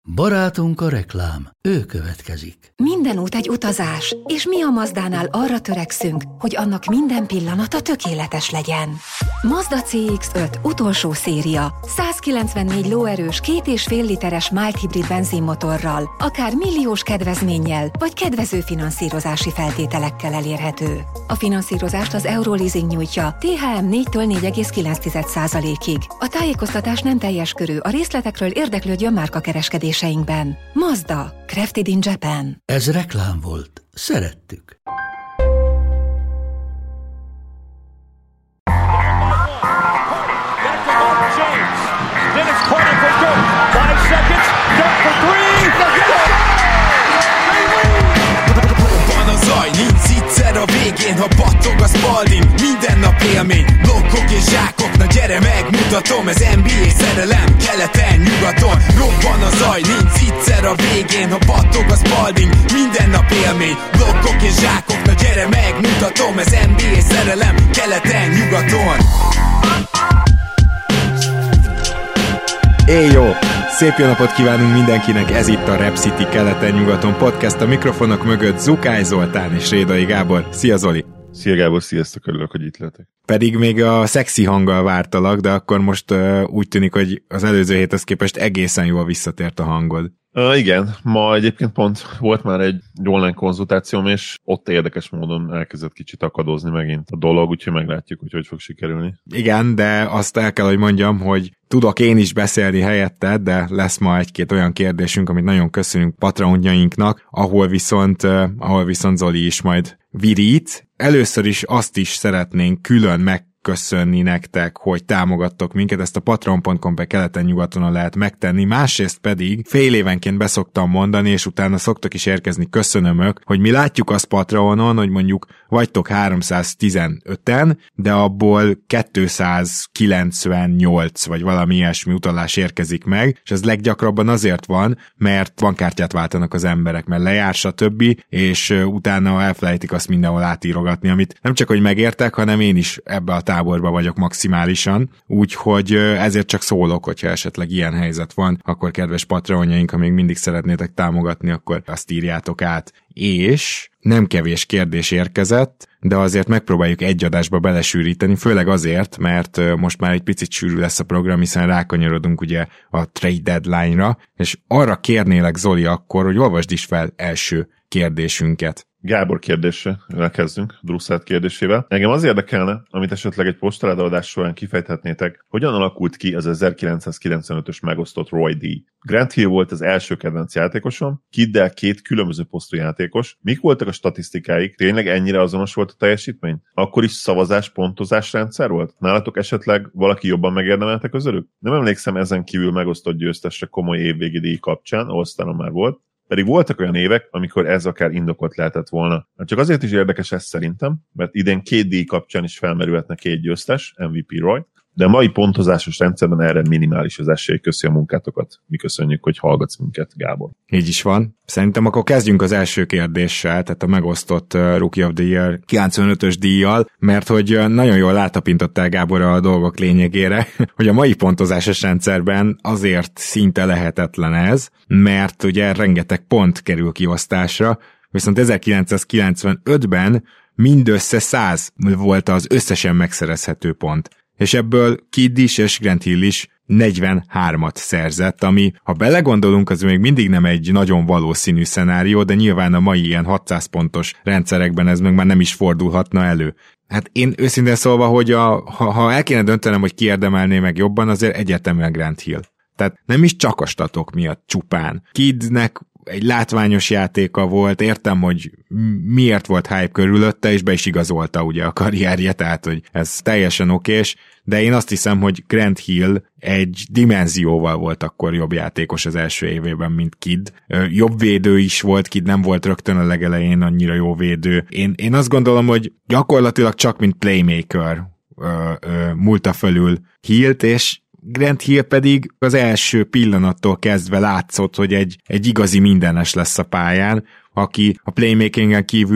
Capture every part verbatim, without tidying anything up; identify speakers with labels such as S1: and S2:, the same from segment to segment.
S1: Barátunk a reklám, ő következik.
S2: Minden út egy utazás, és mi a Mazdánál arra törekszünk, hogy annak minden pillanata tökéletes legyen. Mazda cé iksz öt utolsó széria, százkilencvennégy lóerős, két és fél literes mild hibrid benzinmotorral, akár milliós kedvezménnyel, vagy kedvező finanszírozási feltételekkel elérhető. A finanszírozást az Euroleasing nyújtja, té há em négytől négy egész kilenc százalékig. A tájékoztatás nem teljes körű, a részletekről érdeklődjön márkakereskedéseinkben. Mazda, crafted in Japan.
S1: Ez reklám volt. Szerettük.
S3: A végén, ha battog a Spalding, minden nap élmény, blokkok és zsákok, na gyere megmutatom, ez en bé á szerelem, keleten, nyugaton, robban a zaj, nincs egyszer a végén, ha battog a Spalding, minden nap élmény, blokkok és zsákok, na gyere megmutatom, ez en bé á szerelem, keleten, nyugaton.
S4: Éj jó! Szép jó napot kívánunk mindenkinek, ez itt a Rap City keleten-nyugaton podcast, a mikrofonok mögött Zukály Zoltán és Rédai Gábor. Szia Zoli!
S5: Szia Gábor, sziasztok, örülök, hogy itt lehetek.
S4: Pedig még a szexi hanggal vártalak, de akkor most uh, úgy tűnik, hogy az előző héthez képest egészen jól visszatért a hangod.
S5: Uh, igen, ma egyébként pont volt már egy online konzultációm, és ott érdekes módon elkezdett kicsit akadozni megint a dolog, úgyhogy meglátjuk, hogy hogy fog sikerülni.
S4: Igen, de azt el kell, hogy mondjam, hogy tudok én is beszélni helyetted, de lesz ma egy-két olyan kérdésünk, amit nagyon köszönünk patronjainknak, ahol viszont, uh, ahol viszont Zoli is majd virít. Először is azt is szeretnénk külön meg köszönni nektek, hogy támogattok minket, ezt a patreon pont com per keleten-nyugatonon lehet megtenni, másrészt pedig fél évenként beszoktam mondani, és utána szoktak is érkezni köszönömök, hogy mi látjuk azt Patreonon, hogy mondjuk vagytok háromszáztizenöten, de abból kétszázkilencvennyolc vagy valami ilyesmi utalás érkezik meg, és ez leggyakrabban azért van, mert bankkártyát váltanak az emberek, mert lejár, stb., és utána elfelejtik azt mindenhol átírogatni, amit nem csak, hogy megértek, hanem én is ebbe a táborba vagyok maximálisan, úgyhogy ezért csak szólok, hogyha esetleg ilyen helyzet van, akkor kedves patreonjaink, ha még mindig szeretnétek támogatni, akkor azt írjátok át. És nem kevés kérdés érkezett, de azért megpróbáljuk egy adásba belesűríteni, főleg azért, mert most már egy picit sűrű lesz a program, hiszen rákanyarodunk ugye a trade deadline-ra, és arra kérnélek, Zoli, akkor, hogy olvasd is fel első kérdésünket.
S5: Gábor kérdése, elkezdünk, Drusszát kérdésével. Engem az érdekelne, amit esetleg egy postaládaadás során kifejthetnétek, hogyan alakult ki az ezerkilencszázkilencvenötös megosztott Roy D. Grant Hill volt az első kedvenc játékosom, Kiddel két különböző posztú játékos. Mik voltak a statisztikáik? Tényleg ennyire azonos volt a teljesítmény? Akkor is szavazás, pontozás rendszer volt? Nálatok esetleg valaki jobban megérdemelte közülük? Nem emlékszem ezen kívül megosztott győztesre komoly évvégi díj kapcsán, All-Staron már volt. Pedig voltak olyan évek, amikor ez akár indokolt lehetett volna. Csak azért is érdekes ez szerintem, mert idén két díj kapcsán is felmerülhetne két győztes, em vé pé Roy, de a mai pontozásos rendszerben erre minimális az esély. Köszi a munkátokat. Mi köszönjük, hogy hallgatsz minket, Gábor.
S4: Így is van. Szerintem akkor kezdjünk az első kérdéssel, tehát a megosztott uh, Rookie of the Year kilencvenötös díjjal, mert hogy uh, nagyon jól rátapintottál, Gábor, a dolgok lényegére, hogy a mai pontozásos rendszerben azért szinte lehetetlen ez, mert ugye rengeteg pont kerül kiosztásra, viszont ezerkilencszázkilencvenötben mindössze száz volt az összesen megszerezhető pont. És ebből Kidd is és Grant Hill is negyvenhármat szerzett, ami, ha belegondolunk, az még mindig nem egy nagyon valószínű szenárió, de nyilván a mai ilyen hatszáz pontos rendszerekben ez meg már nem is fordulhatna elő. Hát én őszintén szólva, hogy a, ha, ha el kéne döntenem, hogy ki érdemelné meg jobban, azért egyértelműen Grant Hill. Tehát nem is csak a statok miatt csupán. Kiddnek egy látványos játéka volt, értem, hogy miért volt hype körülötte, és be is igazolta ugye a karrierje, tehát hogy ez teljesen okés, de én azt hiszem, hogy Grant Hill egy dimenzióval volt akkor jobb játékos az első évében, mint Kidd. Jobb védő is volt, Kidd nem volt rögtön a legelején annyira jó védő. Én, én azt gondolom, hogy gyakorlatilag csak mint playmaker ö, ö, múlta fölül Hillt, és Grant Hill pedig az első pillanattól kezdve látszott, hogy egy, egy igazi mindenes lesz a pályán, aki a playmakingen kívül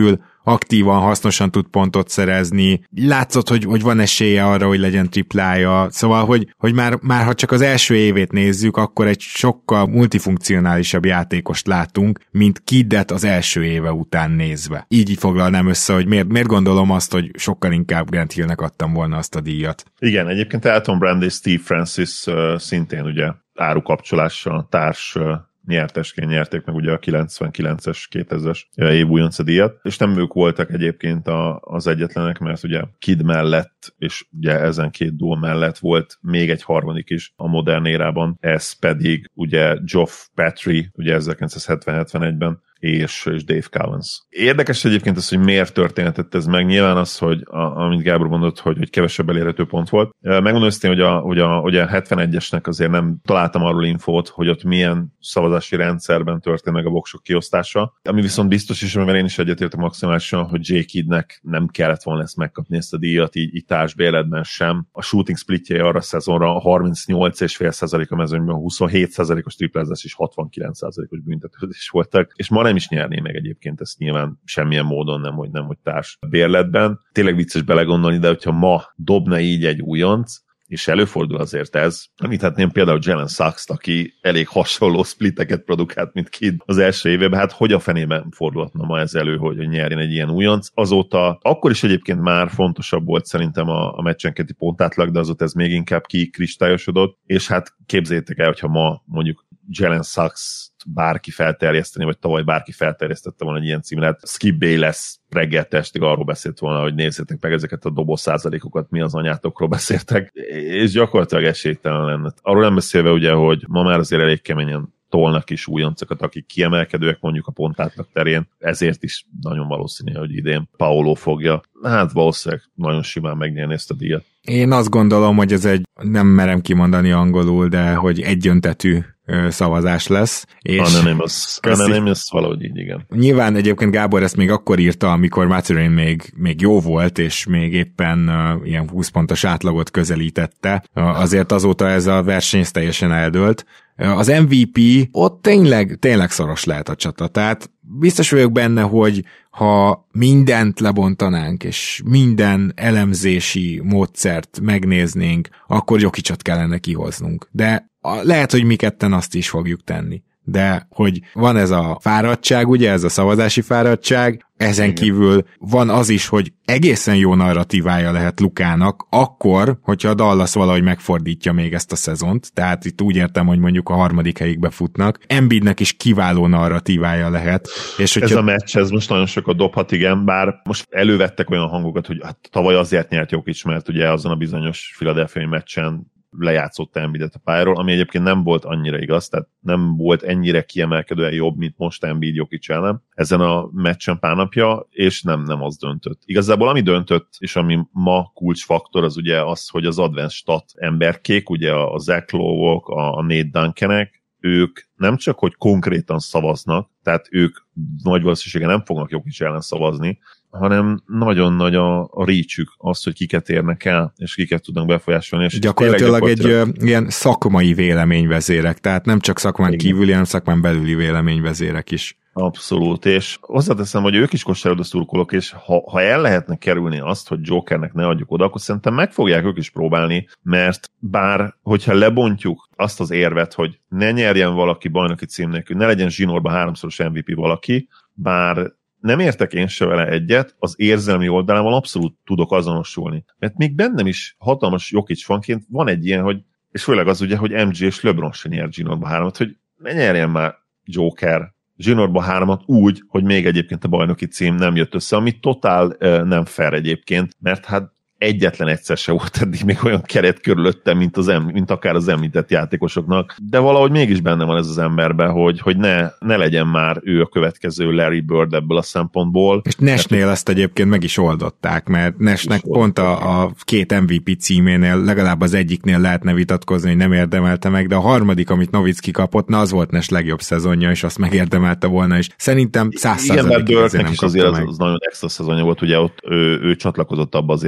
S4: aktívan, hasznosan tud pontot szerezni, látszott, hogy, hogy van esélye arra, hogy legyen triplája, szóval, hogy, hogy már, már ha csak az első évét nézzük, akkor egy sokkal multifunkcionálisabb játékost látunk, mint Kiddet az első éve után nézve. Így így foglalnám össze, hogy miért, miért gondolom azt, hogy sokkal inkább Grant Hillnek adtam volna azt a díjat. Igen, egyébként Elton Brand és Steve Francis uh, szintén ugye árukapcsolással társ uh, nyertesként nyerték meg ugye a kilencvenkilences, kétezres év újonca díjat, és nem ők voltak egyébként a, az egyetlenek, mert ugye Kidd mellett, és ugye ezen két duo mellett volt még egy harmadik is a modern érában, ez pedig ugye Geoff Petrie, ugye ezerkilencszázhetven-hetvenegyben, és, és Dave Cowens. Érdekes egyébként az, hogy miért történhetett ez meg. Nyilván az, hogy a, amit Gábor mondott, hogy, hogy kevesebb elérhető pont volt. Megmondom őszintén, hogy a, hogy, a, hogy a hetvenegyesnek azért nem találtam arról infót, hogy ott milyen szavazási rendszerben történt meg a voksok kiosztása. Ami viszont biztos is, mert én is egyetértek maximálisan, hogy J. Kiddnek nem kellett volna ezt megkapni, ezt a díjat, így, így társbérletben sem. A shooting splitjei arra a szezonra harmincnyolc egész öt százalék a mezőnyben, huszonhét százalékos triplázás és hatvankilenc százalékos büntetőzés voltak, és ma nem is nyerné meg egyébként ezt nyilván semmilyen módon, nem hogy, nem, hogy társ bérletben. Tényleg vicces belegondolni, de hogyha ma dobna így egy újonc, és előfordul azért ez, említhetném például Jalen Suggs-t, aki elég hasonló splitteket produkált, mint Kidd az első évében, hát hogy a fenében fordulhatna ma ez elő, hogy nyerjen egy ilyen újonc. Azóta, akkor is egyébként már fontosabb volt szerintem a, a meccsenketi pontátlag, de azóta ez még inkább kikristályosodott, és hát képzeljétek el, hogyha ma mondjuk Jalen Suggs bárki felterjeszteni, vagy tavaly bárki felterjesztette volna egy ilyen címlet. Skip Bayless reggel testig arról beszélt volna, hogy nézzétek meg ezeket a doboz százalékokat, mi az anyátokról beszéltek, és gyakorlatilag esélytelen lenne. Arról nem beszélve ugye, hogy ma már azért elég keményen tolnak is újoncokat, akik kiemelkedőek mondjuk a pontátlag terén, ezért is nagyon valószínű, hogy idén Paolo fogja. Hát valószínűleg nagyon simán megnyerni ezt a díjat. Én azt gondolom, hogy ez egy, nem merem kimondani angolul, de hogy egyöntetű szavazás lesz. És Anonymous. Anonymous valahogy így, igen. Nyilván egyébként Gábor ezt még akkor írta, amikor Mathurin még, még jó volt, és még éppen uh, ilyen húsz pontos átlagot közelítette. Uh, azért azóta ez a verseny teljesen eldőlt. Uh, az em vé pé ott tényleg, tényleg szoros lehet a csata. Tehát biztos vagyok benne, hogy ha mindent lebontanánk, és minden elemzési módszert megnéznénk, akkor Jokicot kellene kihoznunk. De lehet, hogy mi ketten azt is fogjuk tenni. De hogy van ez a fáradtság, ugye, ez a szavazási fáradtság, ezen igen. Kívül van az is, hogy egészen jó narratívája lehet Lukának, akkor, hogyha a Dallas valahogy megfordítja még ezt a szezont, tehát itt úgy értem, hogy mondjuk a harmadik helyig befutnak, Embiidnek is kiváló narratívája lehet. És hogyha... Ez a meccs, ez most nagyon sokat dobhat, igen, bár most elővettek olyan hangokat, hogy hát tavaly azért nyert Jokic, mert ugye azon a bizonyos Philadelphia meccsen lejátszott Embiidet a pályáról, ami egyébként nem volt annyira igaz, tehát nem volt ennyire kiemelkedően jobb, mint most Embiid Jokic ellen ezen a meccsen pár napja, és nem, nem az döntött. Igazából ami döntött, és ami ma kulcsfaktor, az ugye az, hogy az advanced stat emberkék, ugye a Zach Lowe-ok, a Nate Duncanek, ők nem csak, hogy konkrétan szavaznak, tehát ők nagy valószínűséggel nem fognak Jokic ellen szavazni, hanem nagyon nagy a, a reach-ük, az, hogy kiket érnek el, és kiket tudnak befolyásolni. És gyakorlatilag egy ö, ilyen szakmai véleményvezérek, tehát nem csak szakmán igen. kívüli, hanem szakmán belüli véleményvezérek is. Abszolút, és hozzáteszem, hogy ők is kosárlabda szurkolók, és ha, ha el lehetne kerülni azt, hogy Jokernek ne adjuk oda, akkor szerintem meg fogják ők is próbálni, mert bár, hogyha lebontjuk azt az érvet, hogy ne nyerjen valaki bajnoki cím nélkül, ne legyen zsinórban háromszoros em vé pé valaki, bár nem értek én se vele egyet, az érzelmi oldalával abszolút tudok azonosulni. Mert még bennem is hatalmas Jokic fanként van egy ilyen, hogy, és főleg az ugye, hogy em gé és LeBron se nyert zsinórba hármat, hogy ne nyerjen már Joker zsinórba hármat úgy, hogy még egyébként a bajnoki cím nem jött össze, ami totál uh, nem fair egyébként, mert hát egyetlen egyszer se volt eddig még olyan keret körülöttem, mint, az em, mint akár az említett játékosoknak, de valahogy mégis benne van ez az emberben, hogy, hogy ne, ne legyen már ő a következő Larry Bird ebből a szempontból. És Nashnél ezt egyébként meg is oldották, mert Nashnek pont a, a két em vé pé címénél legalább az egyiknél lehetne vitatkozni, hogy nem érdemelte meg, de a harmadik, amit Nowitzki kapott, na az volt Nash legjobb szezonja, és azt megérdemelte volna, és szerintem száz százalékig
S5: azért nem is azért az, az nagyon extra szezonja volt, ugye ott ő, ő csatlakozott abba az évben az ötven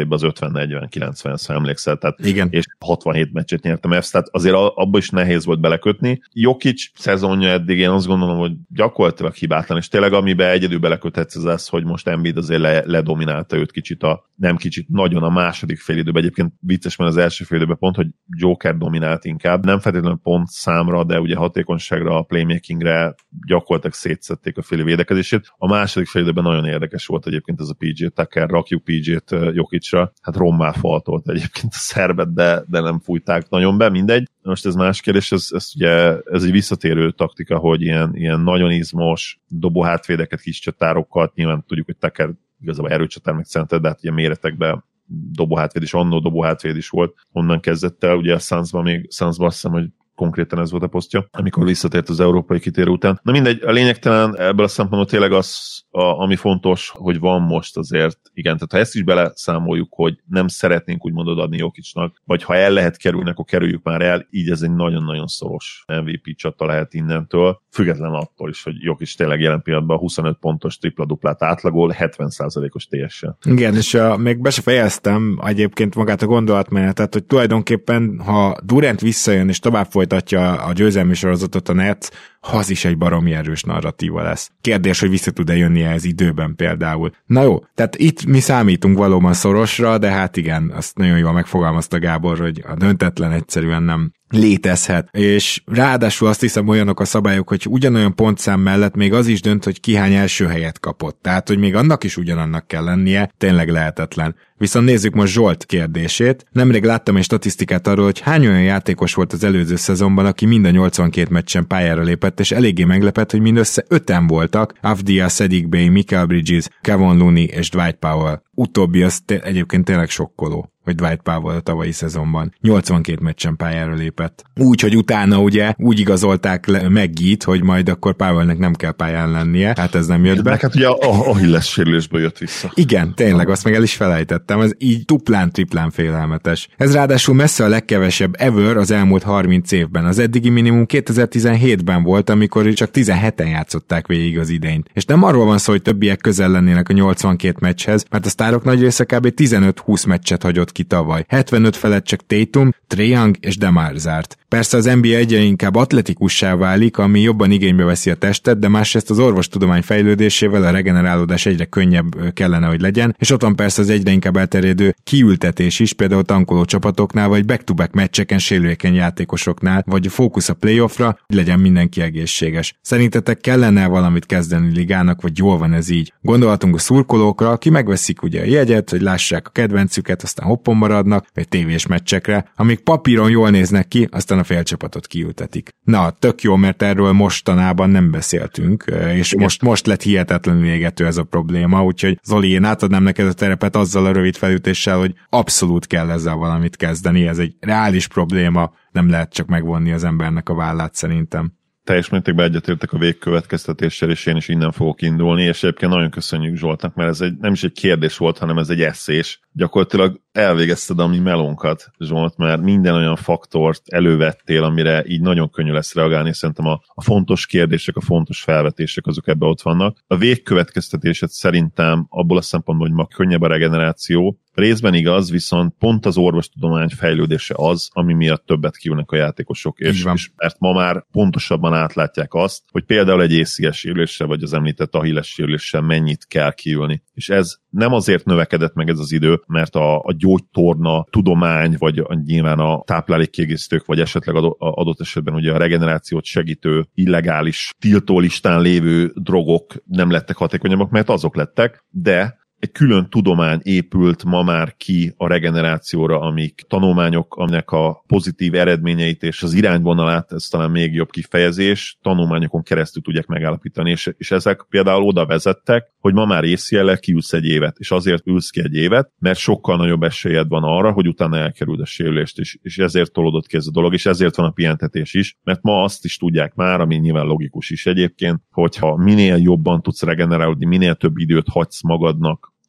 S5: hetven negyven kilencven, ha emlékszel, tehát
S4: igen.
S5: És hatvanhét meccset nyertem F, tehát azért abban is nehéz volt belekötni. Jokic szezonja eddig én azt gondolom, hogy gyakorlatilag hibátlan, és tényleg amiben egyedül beleköthetsz az az, hogy most Embiid azért le, ledominálta őt kicsit a, nem kicsit, nagyon a második félidőben. Egyébként vicces, mert az első félidőben pont, hogy Joker dominált inkább, nem feltétlenül pont számra, de ugye hatékonyságra, a playmakingre gyakorlatilag szétszették a féli védekezését. A második félidőben nagyon érdekes volt egyébként ez a pé jé Tucker, rakjuk pé jét Jokicra, hát rommá faltolt egyébként a szerbet, de, de nem fújták nagyon be, mindegy. Most ez más kérdés, ez, ez ugye ez egy visszatérő taktika, hogy ilyen, ilyen nagyon izmos dobóhátvédeket kis csatárokkal, nyilván tudjuk, hogy Tucker igazából erőcsatár meg center, de hát ilyen méretekben dobóhátvéd is, annó dobóhátvéd is volt, onnan kezdett el, ugye a Sunsban még, Sunsban azt hiszem, hogy konkrétan ez volt a posztja, amikor visszatért az európai kitérő után. Na mindegy, a lényegtelen ebből a szempontból tényleg az, a, ami fontos, hogy van most azért, igen, tehát ha ezt is beleszámoljuk, hogy nem szeretnénk úgymond odaadni Jokicnak, vagy ha el lehet kerülni, akkor kerüljük már el, így ez egy nagyon-nagyon szoros em vé pé csata lehet innentől, független attól is, hogy Jokic tényleg jelen pillanatban huszonöt pontos tripla-duplát átlagol, hetven százalékos té es-sel.
S4: Igen, és uh, még be se fejeztem egyébként magát a gondolatmenetet, hogy tulajdonképpen, ha Durant visszajön és tovább folytatja a győzelmi sorozatot a Nets, az is egy baromi erős narratíva lesz. Kérdés, hogy vissza tud-e jönni ez időben például. Na jó, tehát itt mi számítunk valóban szorosra, de hát igen, azt nagyon jól megfogalmazta Gábor, hogy a döntetlen egyszerűen nem létezhet, és ráadásul azt hiszem olyanok a szabályok, hogy ugyanolyan pontszám mellett még az is dönt, hogy ki hány első helyet kapott, tehát hogy még annak is ugyanannak kell lennie, tényleg lehetetlen. Viszont nézzük most Zsolt kérdését. Nemrég láttam egy statisztikát arról, hogy hány olyan játékos volt az előző szezonban, aki mind a nyolcvankét meccsen pályára lépett, és eléggé meglepett, hogy mindössze öten voltak, Avdija, Saddiq Bey, Michael Bridges, Kevon Looney és Dwight Powell. Utóbbi az te- egyébként tényleg sokkoló, hogy Dwight Powell a tavalyi szezonban nyolcvankét meccsen pályára lépett. Úgy, hogy utána ugye úgy igazolták le Meggie-t, hogy majd akkor Powellnek nem kell pályán lennie, hát ez nem jött be.
S5: Meg hát ugye a Achilles sérülésből jött vissza.
S4: Igen, tényleg, azt meg el is felejtettem, ez így duplán-triplán félelmetes. Ez ráadásul messze a legkevesebb ever az elmúlt harminc évben. Az eddigi minimum kétezer-tizenhétben volt, amikor csak tizenheten játszották végig az idényt. És nem arról van szó, hogy többiek közel lennének a nyolcvankét meccshez, mert a sztárok nagy része kb. tizenöt-húsz meccset hagyott ki tavaly. hetvenöt felett csak Tatum, Trae Young és DeMar zárt. Persze az en bé á egyre inkább atletikussá válik, ami jobban igénybe veszi a testet, de másrészt az orvostudomány fejlődésével a regenerálódás egyre könnyebb kellene, hogy legyen, és ott van persze az egyre inkább elterjedő kiültetés is, például tankoló csapatoknál, vagy back-to-back meccseken sérülékeny játékosoknál, vagy a fókusz a playoffra, hogy legyen mindenki egészséges. Szerintetek kellene valamit kezdeni ligának, vagy jól van ez így? Gondolhatunk a szurkolókra, aki megveszik ugye a jegyet, hogy lássák a kedvencüket, aztán hoppon maradnak, vagy tévés meccsekre, amik papíron jól néznek ki, aztán a félcsapatot kiültetik. Na, tök jó, mert erről mostanában nem beszéltünk, és most, most lett hihetetlenül égető ez a probléma, úgyhogy Zoli, én átadnám neked a terepet azzal a rövid felütéssel, hogy abszolút kell ezzel valamit kezdeni, ez egy reális probléma, nem lehet csak megvonni az embernek a vállát szerintem.
S5: Teljes mértékben egyetértek a végkövetkeztetéssel, és én is innen fogok indulni, és egyébként nagyon köszönjük Zsoltnak, mert ez egy, nem is egy kérdés volt, hanem ez egy esszés. Gyakorlatilag elvégezted a mi melónkat, Zsolt, mert minden olyan faktort elővettél, amire így nagyon könnyű lesz reagálni, és szerintem a, a fontos kérdések, a fontos felvetések azok ebbe ott vannak. A végkövetkeztetésed szerintem abból a szempontból, hogy ma könnyebb a regeneráció, részben igaz, viszont pont az orvostudomány fejlődése az, ami miatt többet kiülnek a játékosok, és, és mert ma már pontosabban átlátják azt, hogy például egy á cé es sérüléssel, vagy az említett Achilles sérüléssel mennyit kell kiülni. És ez nem azért növekedett meg ez az idő, mert a, a gyógytorna tudomány, vagy a, nyilván a táplálékkiegészítők, vagy esetleg adott, adott esetben ugye a regenerációt segítő, illegális, tiltólistán lévő drogok nem lettek hatékonyabbak, mert azok lettek, de egy külön tudomány épült ma már ki a regenerációra, amik tanulmányok, aminek a pozitív eredményeit és az irányvonalát, ez talán még jobb kifejezés, tanulmányokon keresztül tudják megállapítani, és, és ezek például oda vezettek, hogy ma már á cé el-lel kiülsz egy évet, és azért ülsz ki egy évet, mert sokkal nagyobb esélyed van arra, hogy utána elkerüld a sérülést, és, és ezért tolódott ki ez a dolog, és ezért van a pihentetés is, mert ma azt is tudják már, ami nyilván logikus is egyébként, hogyha minél jobban tudsz regenerálódni, minél több időt hagysz magadnak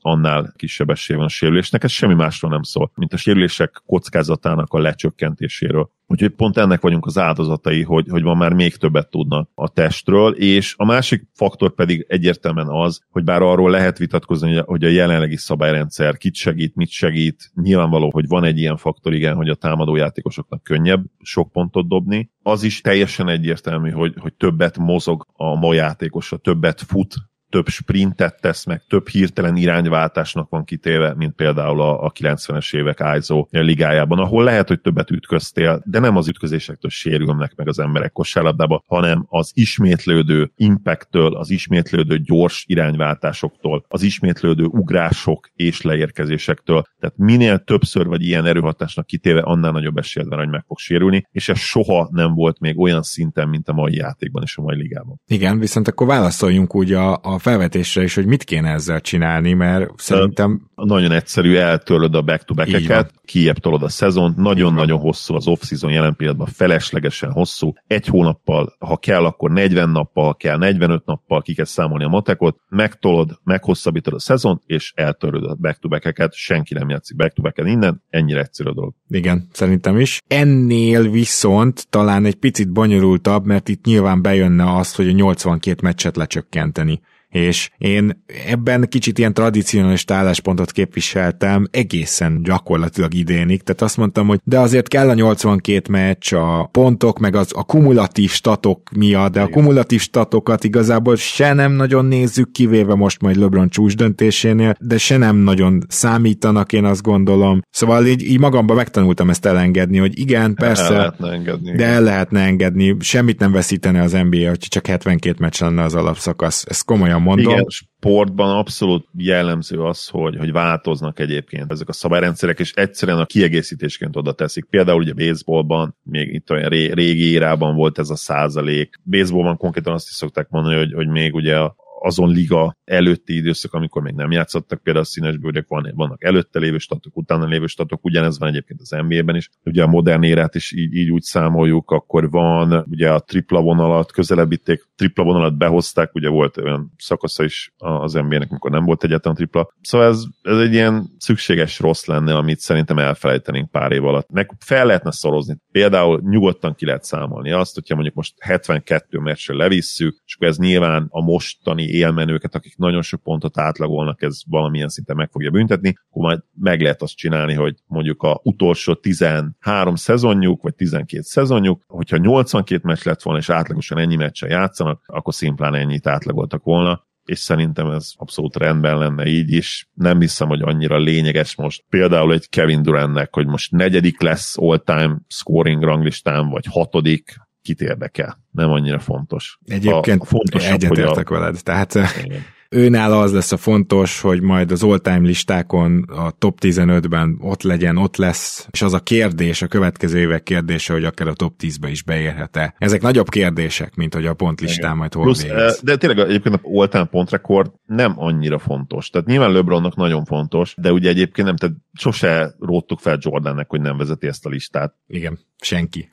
S5: annál kisebb esélye van a sérülésnek. Ez semmi másról nem szól, mint a sérülések kockázatának a lecsökkentéséről. Úgyhogy pont ennek vagyunk az áldozatai, hogy, hogy van már még többet tudnak a testről, és a másik faktor pedig egyértelműen az, hogy bár arról lehet vitatkozni, hogy a jelenlegi szabályrendszer kit segít, mit segít, nyilvánvaló, hogy van egy ilyen faktor, igen, hogy a támadójátékosoknak könnyebb sok pontot dobni. Az is teljesen egyértelmű, hogy, hogy többet mozog a ma játékosa, többet fut, több sprintet tesz meg, több hirtelen irányváltásnak van kitéve, mint például a, a kilencvenes évek i es o ligájában, ahol lehet, hogy többet ütköztél, de nem az ütközésektől sérülnek meg az emberek kosárlabdába, hanem az ismétlődő impacttől, az ismétlődő gyors irányváltásoktól, az ismétlődő ugrások és leérkezésektől. Tehát minél többször vagy ilyen erőhatásnak kitéve, annál nagyobb esélyed van, hogy meg fog sérülni, és ez soha nem volt még olyan szinten, mint a mai játékban és a mai ligában.
S4: Igen, viszont akkor válaszoljunk úgy a, a felvetésre is, hogy mit kéne ezzel csinálni, mert szerintem...
S5: Nagyon egyszerű, eltörlöd a back-to-back-eket, kijebb tolod a szezont, nagyon-nagyon hosszú az off-season jelen pillanatban, feleslegesen hosszú, egy hónappal, ha kell, akkor negyven nappal, ha kell, negyvenöt nappal ki kell számolni a matekot, megtolod, meghosszabbítod a szezont, és eltörlöd a back-to-back-eket, senki nem játszik back-to-back-en innen, ennyire egyszerű a dolog.
S4: Igen, szerintem is. Ennél viszont talán egy picit bonyolultabb, mert itt nyilván bejönne az, hogy a nyolcvankét meccset lecsökkenteni. És én ebben kicsit ilyen tradicionalista álláspontot képviseltem egészen gyakorlatilag idénig, tehát azt mondtam, hogy de azért kell a nyolcvankét meccs, a pontok, meg az a kumulatív statok miatt, de a kumulatív statokat igazából se nem nagyon nézzük, kivéve most majd LeBron csúcs döntésénél, de se nem nagyon számítanak, én azt gondolom. Szóval így, így magamban megtanultam ezt elengedni, hogy igen, persze,
S5: el lehetne engedni,
S4: de el lehetne engedni, semmit nem veszítene az en bé á, hogy csak hetvenkét meccs lenne az alapszakasz, ez komolyan mondom.
S5: Igen, sportban abszolút jellemző az, hogy, hogy változnak egyébként ezek a szabályrendszerek, és egyszerűen a kiegészítésként oda teszik. Például ugye baseballban, még itt olyan ré, régi érában volt ez a százalék. Baseballban konkrétan azt is szokták mondani, hogy, hogy még ugye a azon liga előtti időszak, amikor még nem játszottak, például a színesbőrök van, vannak előtte lévő statok, utána lévő statok, ugyanez van egyébként az en bé á-ben is. Ugye a modern érát is így, így úgy számoljuk, akkor van ugye a tripla vonalat, közelebbíték, tripla vonalat behozták, ugye volt olyan szakasza is az en bé á-nek, amikor nem volt egyáltalán tripla. Szóval ez, ez egy ilyen szükséges rossz lenne, amit szerintem elfelejtenénk pár év alatt. Meg fel lehetne szorozni. Például nyugodtan ki lehet számolni azt, hogyha mondjuk most hetvenkettő meccsre levisszük, és akkor ez nyilván a mostani élmenőket, akik nagyon sok pontot átlagolnak, ez valamilyen szinten meg fogja büntetni, akkor majd meg lehet azt csinálni, hogy mondjuk a utolsó tizenhárom szezonjuk, vagy tizenkét szezonjuk, hogyha nyolcvankét meccs lett volna, és átlagosan ennyi meccsen játszanak, akkor szimplán ennyit átlagoltak volna, és szerintem ez abszolút rendben lenne így is. Nem hiszem, hogy annyira lényeges most például egy Kevin Durantnek, hogy most negyedik lesz all-time scoring ranglistán, vagy hatodik, kit érdekel. Nem annyira fontos.
S4: Egyébként egyetértek a... veled. Tehát igen. Őnála az lesz a fontos, hogy majd az all-time listákon a top tizenötben ott legyen, ott lesz, és az a kérdés, a következő évek kérdése, hogy akár a top tízbe is beérhet-e. Ezek nagyobb kérdések, mint hogy a pontlistán majd hol
S5: Plusz,
S4: végez.
S5: De tényleg egyébként a all-time pontrekord nem annyira fontos. Tehát nyilván LeBronnak nagyon fontos, de ugye egyébként nem, tehát sose róttuk fel Jordannek, hogy nem vezeti ezt a listát.
S4: Igen, senki.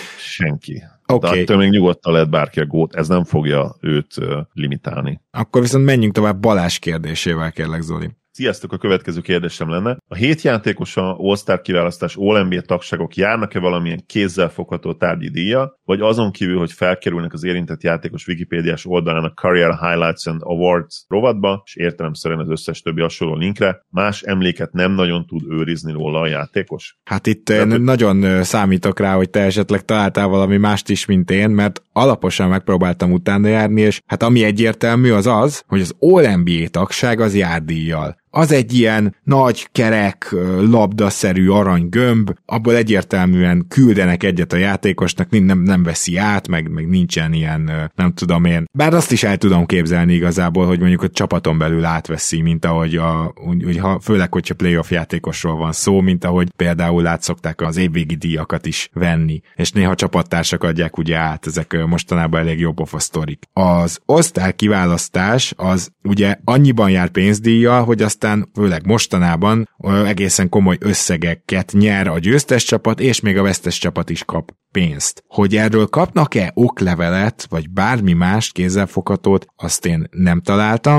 S5: Senki.
S4: Okay.
S5: De attól még nyugodtan lehet bárki a gót, ez nem fogja őt uh, limitálni.
S4: Akkor viszont menjünk tovább Balázs kérdésével, kérlek Zoli.
S5: Sziasztok, a következő kérdésem lenne. A hét játékos a All-Star kiválasztás All-en bé á tagságok járnak-e valamilyen kézzelfogható tárgyi díjjal, vagy azon kívül, hogy felkerülnek az érintett játékos wikipédiás oldalán a Career Highlights and Awards rovatba, és értelemszerűen az összes többi hasonló linkre, más emléket nem nagyon tud őrizni róla a játékos?
S4: Hát itt Tehát, nagyon számítok rá, hogy te esetleg találtál valami mást is, mint én, mert alaposan megpróbáltam utána járni, és hát ami egyértelmű az az, hogy az All-en bé á tagság az jár díjjal. Az egy ilyen nagy, kerek, labdaszerű aranygömb, abból egyértelműen küldenek egyet a játékosnak, nem, nem veszi át, meg, meg nincsen ilyen, nem tudom én. Bár azt is el tudom képzelni igazából, hogy mondjuk a csapaton belül átveszi, mint ahogy a, úgy, ha, főleg, hogyha playoff játékosról van szó, mint ahogy például átszokták az évvégi díjakat is venni, és néha csapattársak adják ugye át, ezek mostanában elég jobb ofa sztorik. Az All-Star kiválasztás az ugye annyiban jár pénzdíjjal, hogy azt aztán főleg mostanában egészen komoly összegeket nyer a győztes csapat, és még a vesztes csapat is kap pénzt. Hogy erről kapnak-e oklevelet, vagy bármi más kézzelfoghatót, azt én nem találtam,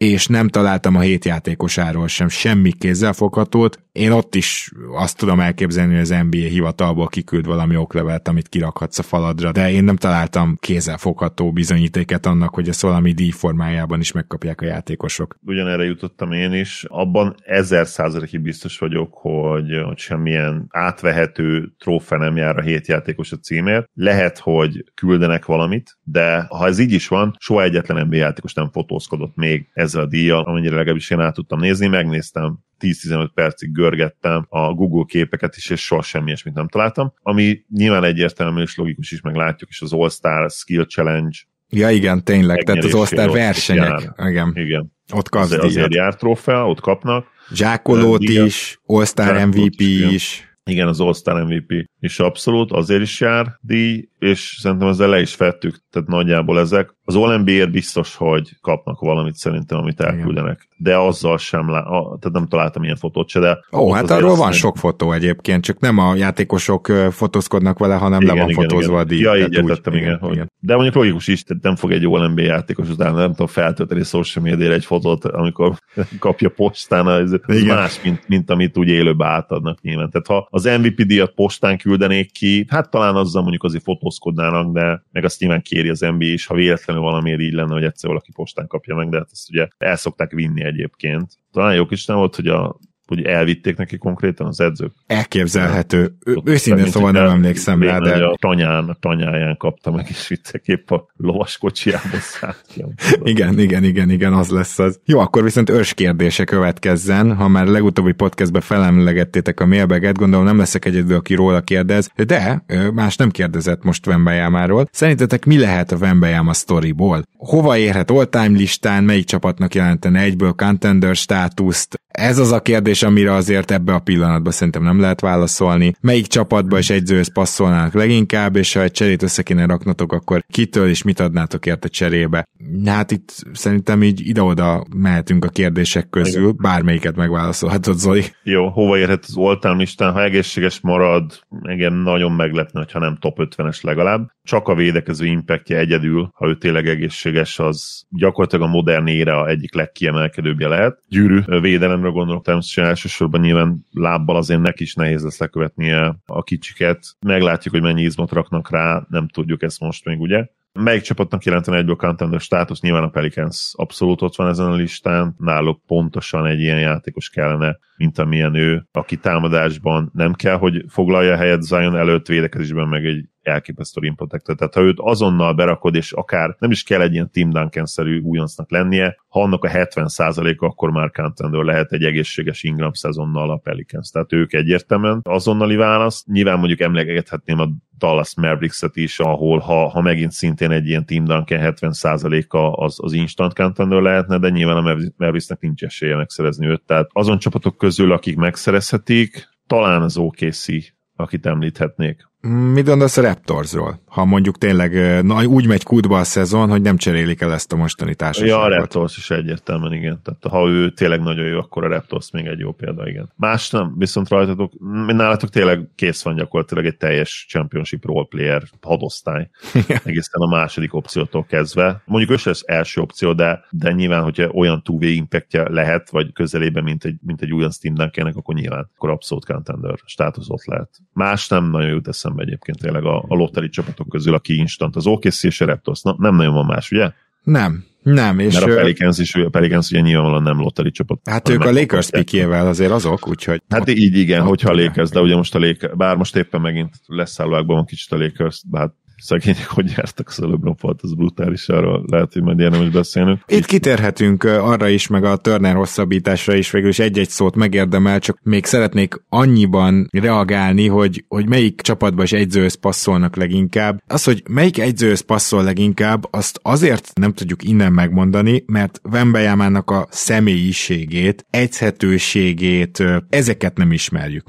S4: és nem találtam a hét játékosáról sem semmi kézzelfoghatót. Én ott is azt tudom elképzelni, hogy az en bé á hivatalból kiküld valami oklevelet, amit kirakhatsz a faladra, de én nem találtam kézzelfogható bizonyítéket annak, hogy ezt valami díj formájában is megkapják a játékosok.
S5: Ugyanerre jutottam én is. Abban ezer százalékig biztos vagyok, hogy, hogy semmilyen átvehető trófea nem jár a hét játékos a címért. Lehet, hogy küldenek valamit, de ha ez így is van, soha egyetlen en bé á játékos nem fotózkodott még ezzel a díjjal, amennyire legalábbis én át tudtam nézni, megnéztem tíz-tizenöt percig görgettem a Google képeket is, és soha semmi ilyesmit nem találtam, ami nyilván egyértelmű és logikus is, meg látjuk is az All-Star Skill Challenge.
S4: Ja igen, tényleg, tehát az All-Star versenyek. Igen.
S5: igen.
S4: Ott kapsz
S5: díjat. Azért jár trófea, ott kapnak.
S4: Zsákolót is, All-Star em vé pé is. is.
S5: Igen, az All-Star em vé pé is abszolút, azért is jár díj, és szerintem ezzel le is fettük, tehát nagyjából ezek. Az All-en bé á-ért biztos, hogy kapnak valamit szerintem, amit elküldenek. Igen. De azzal sem, lá... tehát nem találtam ilyen fotót se, de...
S4: Ó, hát arról van sok fotó egyébként, csak nem a játékosok fotózkodnak vele, hanem igen, le van igen, fotózva igen. a díj.
S5: Ja, így értettem, igen. igen, igen. De mondjuk logikus is, tehát nem fog egy All-en bé á játékos után, nem tudom feltölteni social médiára egy fotót, amikor kapja postán, ez, ez más, mint, mint amit úgy élőbe átadnak nyilván. Tehát ha az em vé pé díjat postán küldenék ki, hát talán azzal mondjuk azért fotózkodnának, de meg azt nyilván kéri az en bé á is, ha véletlenül valamiért így lenne, hogy egyszer valaki postán kapja meg, de hát ezt ugye el szokták vinni egyébként. Talán jó kis nem volt, hogy a hogy elvitték neki konkrétan az edzők.
S4: Elképzelhető. Ő, őszintén szóval nem emlékszem rá, de...
S5: A tanyán, a tanyáján kapta meg, és vicceképp a lovaskocsiából szállt ki.
S4: igen, igen, igen, igen, az lesz az. Jó, akkor viszont ős kérdése következzen. Ha már legutóbbi podcastben felemlegettétek a mailbaget, gondolom nem leszek egyedül, aki róla kérdez, de más nem kérdezett most Wembeyamáról. Szerintetek mi lehet a Wembeyama sztoriból? Hova érhet all-time listán, melyik csapatnak jelentene egyből contender státuszt? Ez az a kérdés, amire azért ebbe a pillanatban szerintem nem lehet válaszolni. Melyik csapatba és edzőhöz passzolnának leginkább, és ha egy cserét össze kéne raknotok, akkor kitől és mit adnátok érte cserébe? Hát itt szerintem így ide-oda mehetünk a kérdések közül, bármelyiket megválaszolhatod, Zoli.
S5: Jó, hova érhet az all-time listán? Ha egészséges marad, engem nagyon meglepne, ha nem top ötvenes legalább. Csak a védekező impactje egyedül, ha ő tényleg egészséges, az gyakorlatilag a modern éra egyik legkiemelkedőbbje lehet. Gyűrű védelemre gondolok természetesen elsősorban, nyilván lábbal azért neki is nehéz lesz lekövetnie a kicsiket. Meglátjuk, hogy mennyi izmot raknak rá, nem tudjuk ezt most még, ugye? Melyik csapatnak jelentene egyből contender státusz? Nyilván a Pelicans abszolút ott van ezen a listán, náluk pontosan egy ilyen játékos kellene, mint amilyen ő, aki támadásban nem kell, hogy foglalja helyet Zion előtt, védekezésben meg egy elképesztő rim protector. Tehát ha őt azonnal berakod, és akár nem is kell egy ilyen Tim Duncan-szerű újoncnak lennie, ha annak a hetven százaléka, akkor már contender lehet egy egészséges Ingram szezonnal a Pelicans. Tehát ők egyértelműen azonnali válasz. Nyilván mondjuk emlegethetném a Dallas Mavericks-et is, ahol ha, ha megint szintén egy ilyen Tim Duncan hetven százaléka az, az instant contender lehetne, de nyilván a Mavericksnek nincs esélye megszerezni őt. Tehát azon csapatok közül, akik megszerezhetik, talán az o ká cé, akit említhetnék.
S4: Mit gondolsz a Raptorsról? Ha mondjuk tényleg na, úgy megy kútba a szezon, hogy nem cserélik el ezt a mostani társaságot.
S5: Ja, a Raptors is egyértelműen, igen. Tehát ha ő tényleg nagyon jó, akkor a Raptors még egy jó példa, igen. Más nem, viszont rajtatok, nálatok tényleg kész van gyakorlatilag egy teljes championship roleplayer hadosztály. Egészen a második opciótól kezdve. Mondjuk ő sem az első opció, de, de nyilván, hogyha olyan two-way impactja lehet, vagy közelében, mint egy, mint egy olyan Steam Duncan-nek, akkor nyilván akkor abszolút contender státuszott lehet. Más nem nagyon jut eszembe egyébként tényleg a, a lottery csapatok közül, aki instant. Az o ká cé és a Raptors, na, nem nagyon van más, ugye?
S4: Nem, nem. És
S5: mert a Pelicans is, a Pelicans ugye nyilvánvalóan nem lottery csapat.
S4: Hát ők a Lakers pickjével azért azok, úgyhogy...
S5: Hát így igen, hogyha a Lakers, de ugye most a Lakers, bár most éppen megint leszállóákban van kicsit a Lakers, bár szegények, hogy jártak az LeBron volt, az brutális, arról lehet, hogy majd ilyen nem is beszélnünk.
S4: Itt kitérhetünk arra is, meg a Turner hosszabbításra is, végül is egy-egy szót megérdemel, csak még szeretnék annyiban reagálni, hogy, hogy melyik csapatba is egyzőhöz passzolnak leginkább. Az, hogy melyik egyzőhöz passzol leginkább, azt azért nem tudjuk innen megmondani, mert Wembeyamának a személyiségét, edzhetőségét, ezeket nem ismerjük még.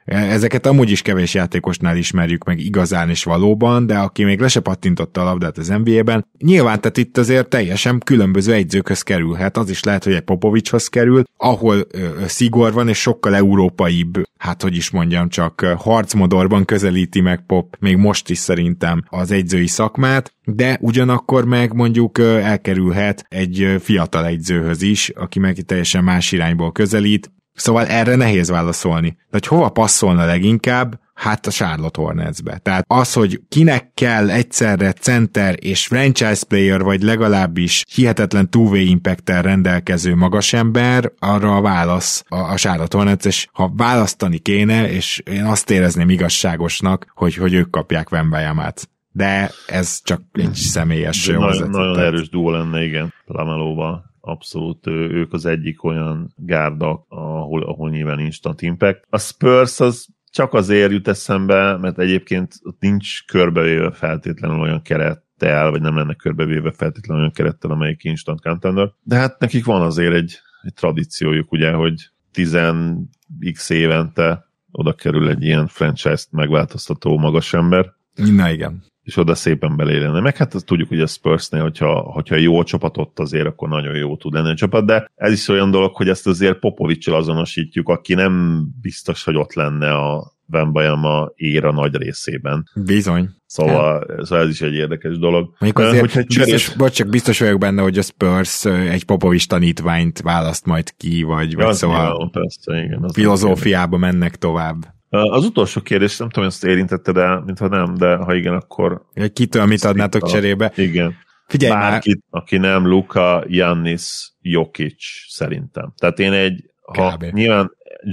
S4: Ezeket amúgy is kevés játékosnál ismerjük meg igazán és valóban, de aki még le se pattintotta a labdát az en bé á-ben, nyilván tehát itt azért teljesen különböző egyzőkhöz kerülhet, az is lehet, hogy egy Popovicshoz kerül, ahol ö, szigor van, és sokkal európaibb, hát hogy is mondjam, csak harcmodorban közelíti meg Pop, még most is szerintem az egyzői szakmát, de ugyanakkor meg mondjuk elkerülhet egy fiatal egyzőhöz is, aki meg teljesen más irányból közelít, szóval erre nehéz válaszolni. De hogy hova passzolna leginkább? Hát a Charlotte Hornetsbe. Tehát az, hogy kinek kell egyszerre center és franchise player, vagy legalábbis hihetetlen two-way impact-tel rendelkező magasember, arra a válasz a, a Charlotte Hornets, és ha választani kéne, és én azt érezném igazságosnak, hogy, hogy ők kapják Wembanyamát. De ez csak egy személyes
S5: nagyon, nagyon erős duó lenne, igen, Lamelóval. Abszolút, ők az egyik olyan gárda, ahol, ahol nyilván instant impact. A Spurs az csak azért jut eszembe, mert egyébként nincs körbevéve feltétlenül olyan kerettel, vagy nem lenne körbevéve feltétlenül olyan kerettel, amelyik instant contender. De hát nekik van azért egy, egy tradíciójuk, ugye, hogy tíz x évente oda kerül egy ilyen franchise-t megváltoztató magas ember.
S4: Na igen.
S5: És oda szépen belélene. Meg hát azt tudjuk, hogy a Spursnél, hogyha, hogyha jó a csapat ott azért, akkor nagyon jó tud lenni a csapat, de ez is olyan dolog, hogy ezt azért Popovics-sal azonosítjuk, aki nem biztos, hogy ott lenne a Wembanyama éra nagy részében.
S4: Bizony.
S5: Szóval, szóval ez is egy érdekes dolog.
S4: Mondjuk azért hogy biztos, cserét... csak biztos vagyok benne, hogy a Spurs egy Popovics tanítványt választ majd ki, vagy, vagy szóval
S5: nyilván, persze, igen,
S4: filozófiába mennek tovább.
S5: Az utolsó kérdés, nem tudom, ezt érintette, de mintha nem, de ha igen, akkor...
S4: Kitől mit adnátok a... cserébe?
S5: Igen.
S4: Figyelj
S5: Bárkit, már... aki nem Luka, Giannis, Jokic szerintem. Tehát én egy, ha Kb. nyilván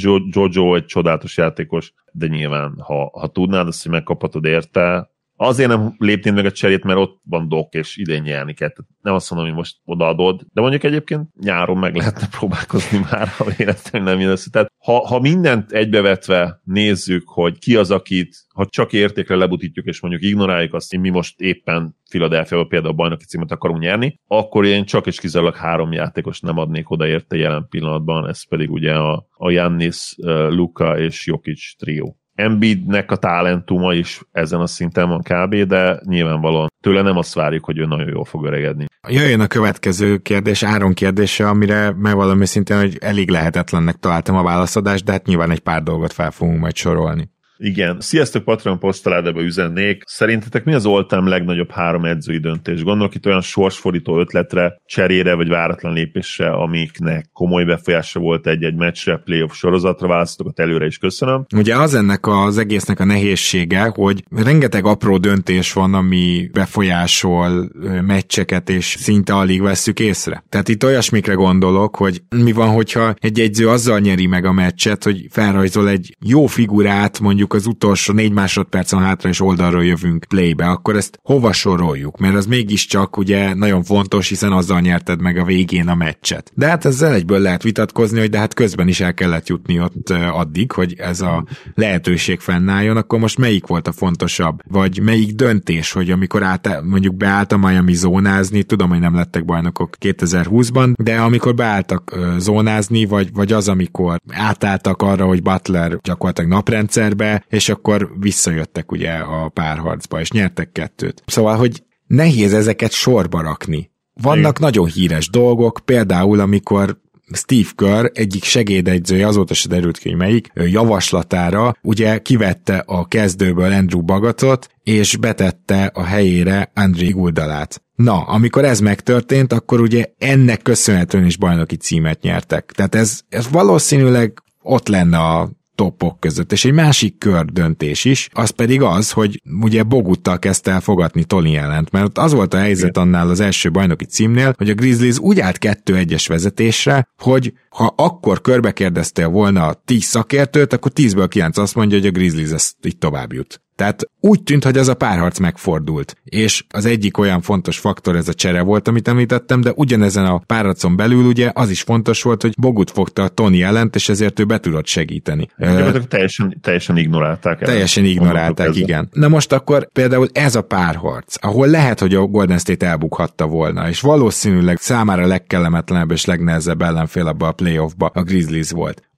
S5: Jojo egy csodálatos játékos, de nyilván, ha, ha tudnád azt, hogy megkaphatod érte, azért nem lépnéd meg a cserét, mert ott van Doc, és idén nyerni kell. Nem azt mondom, hogy most odaadod, de mondjuk egyébként nyáron meg lehetne próbálkozni már, ha véletlenül nem jön össze. Tehát ha, ha mindent egybevetve nézzük, hogy ki az, akit, ha csak értékre lebutítjuk, és mondjuk ignoráljuk azt, hogy mi most éppen Philadelphiában például a bajnoki címet akarunk nyerni, akkor én csak és kizárólag három játékos nem adnék oda érte jelen pillanatban, ez pedig ugye a, a Giannis, Luka és Jokic trió. Embiidnek a talentuma is ezen a szinten van kb, de nyilvánvalóan tőle nem azt várjuk, hogy ő nagyon jól fog öregedni.
S4: Jöjjön a következő kérdés, Áron kérdése, amire megvalami szintén, hogy elég lehetetlennek találtam a válaszadást, de hát nyilván egy pár dolgot fel fogunk majd sorolni.
S5: Igen. Sziasztok, Patreon posztaládába üzennék. Szerintetek mi az all-time legnagyobb három edzői döntés? Gondolok itt olyan sorsfordító ötletre, cserére vagy váratlan lépésre, amiknek komoly befolyása volt egy-egy meccsre, playoff sorozatra, választokat előre is köszönöm.
S4: Ugye az ennek az egésznek a nehézsége, hogy rengeteg apró döntés van, ami befolyásol meccseket, és szinte alig vesszük észre. Tehát itt olyasmikre gondolok, hogy mi van, hogyha egy edző azzal nyeri meg a meccset, hogy felrajzol egy jó figurát, mondjuk az utolsó négy másodpercen hátra és oldalról jövünk playbe, akkor ezt hova soroljuk? Mert az mégiscsak ugye nagyon fontos, hiszen azzal nyerted meg a végén a meccset. De hát ezzel egyből lehet vitatkozni, hogy de hát közben is el kellett jutni ott addig, hogy ez a lehetőség fennálljon, akkor most melyik volt a fontosabb? Vagy melyik döntés, hogy amikor át, mondjuk beállt a Miami zónázni, tudom, hogy nem lettek bajnokok kétezer-húszban, de amikor beálltak zónázni, vagy, vagy az, amikor átálltak arra, hogy Butler gyakorlatilag naprendszerbe, és akkor visszajöttek ugye a párharcba, és nyertek kettőt. Szóval, hogy nehéz ezeket sorba rakni. Vannak Igen. nagyon híres dolgok, például amikor Steve Kerr egyik segédegyzője, azóta se derült ki, hogy melyik, javaslatára ugye kivette a kezdőből Andrew Bagatot, és betette a helyére Andre Iguodalát. Na, amikor ez megtörtént, akkor ugye ennek köszönhetően is bajnoki címet nyertek. Tehát ez, ez valószínűleg ott lenne a topok között. És egy másik kör döntés is, az pedig az, hogy ugye Boguttal kezdte el fogadni Tony Allent, mert az volt a helyzet annál az első bajnoki címnél, hogy a Grizzlies úgy állt kettő egyes vezetésre, hogy ha akkor körbekérdeztél volna a tíz szakértőt, akkor tízből kilenc azt mondja, hogy a Grizzlies ezt így tovább jut. Tehát úgy tűnt, hogy ez a párharc megfordult. És az egyik olyan fontos faktor ez a csere volt, amit említettem, de ugyanezen a párharcon belül ugye az is fontos volt, hogy Bogut fogta a Tony Allent, és ezért ő be tudott segíteni.
S5: Uh, teljesen, teljesen ignorálták.
S4: Teljesen ignorálták, igen. Na most akkor például ez a párharc, ahol lehet, hogy a Golden State elbukhatta volna, és valószínűleg számára legkellemetlenebb és legnehezebb ellenfél abba a playoffba a Grizzlies volt.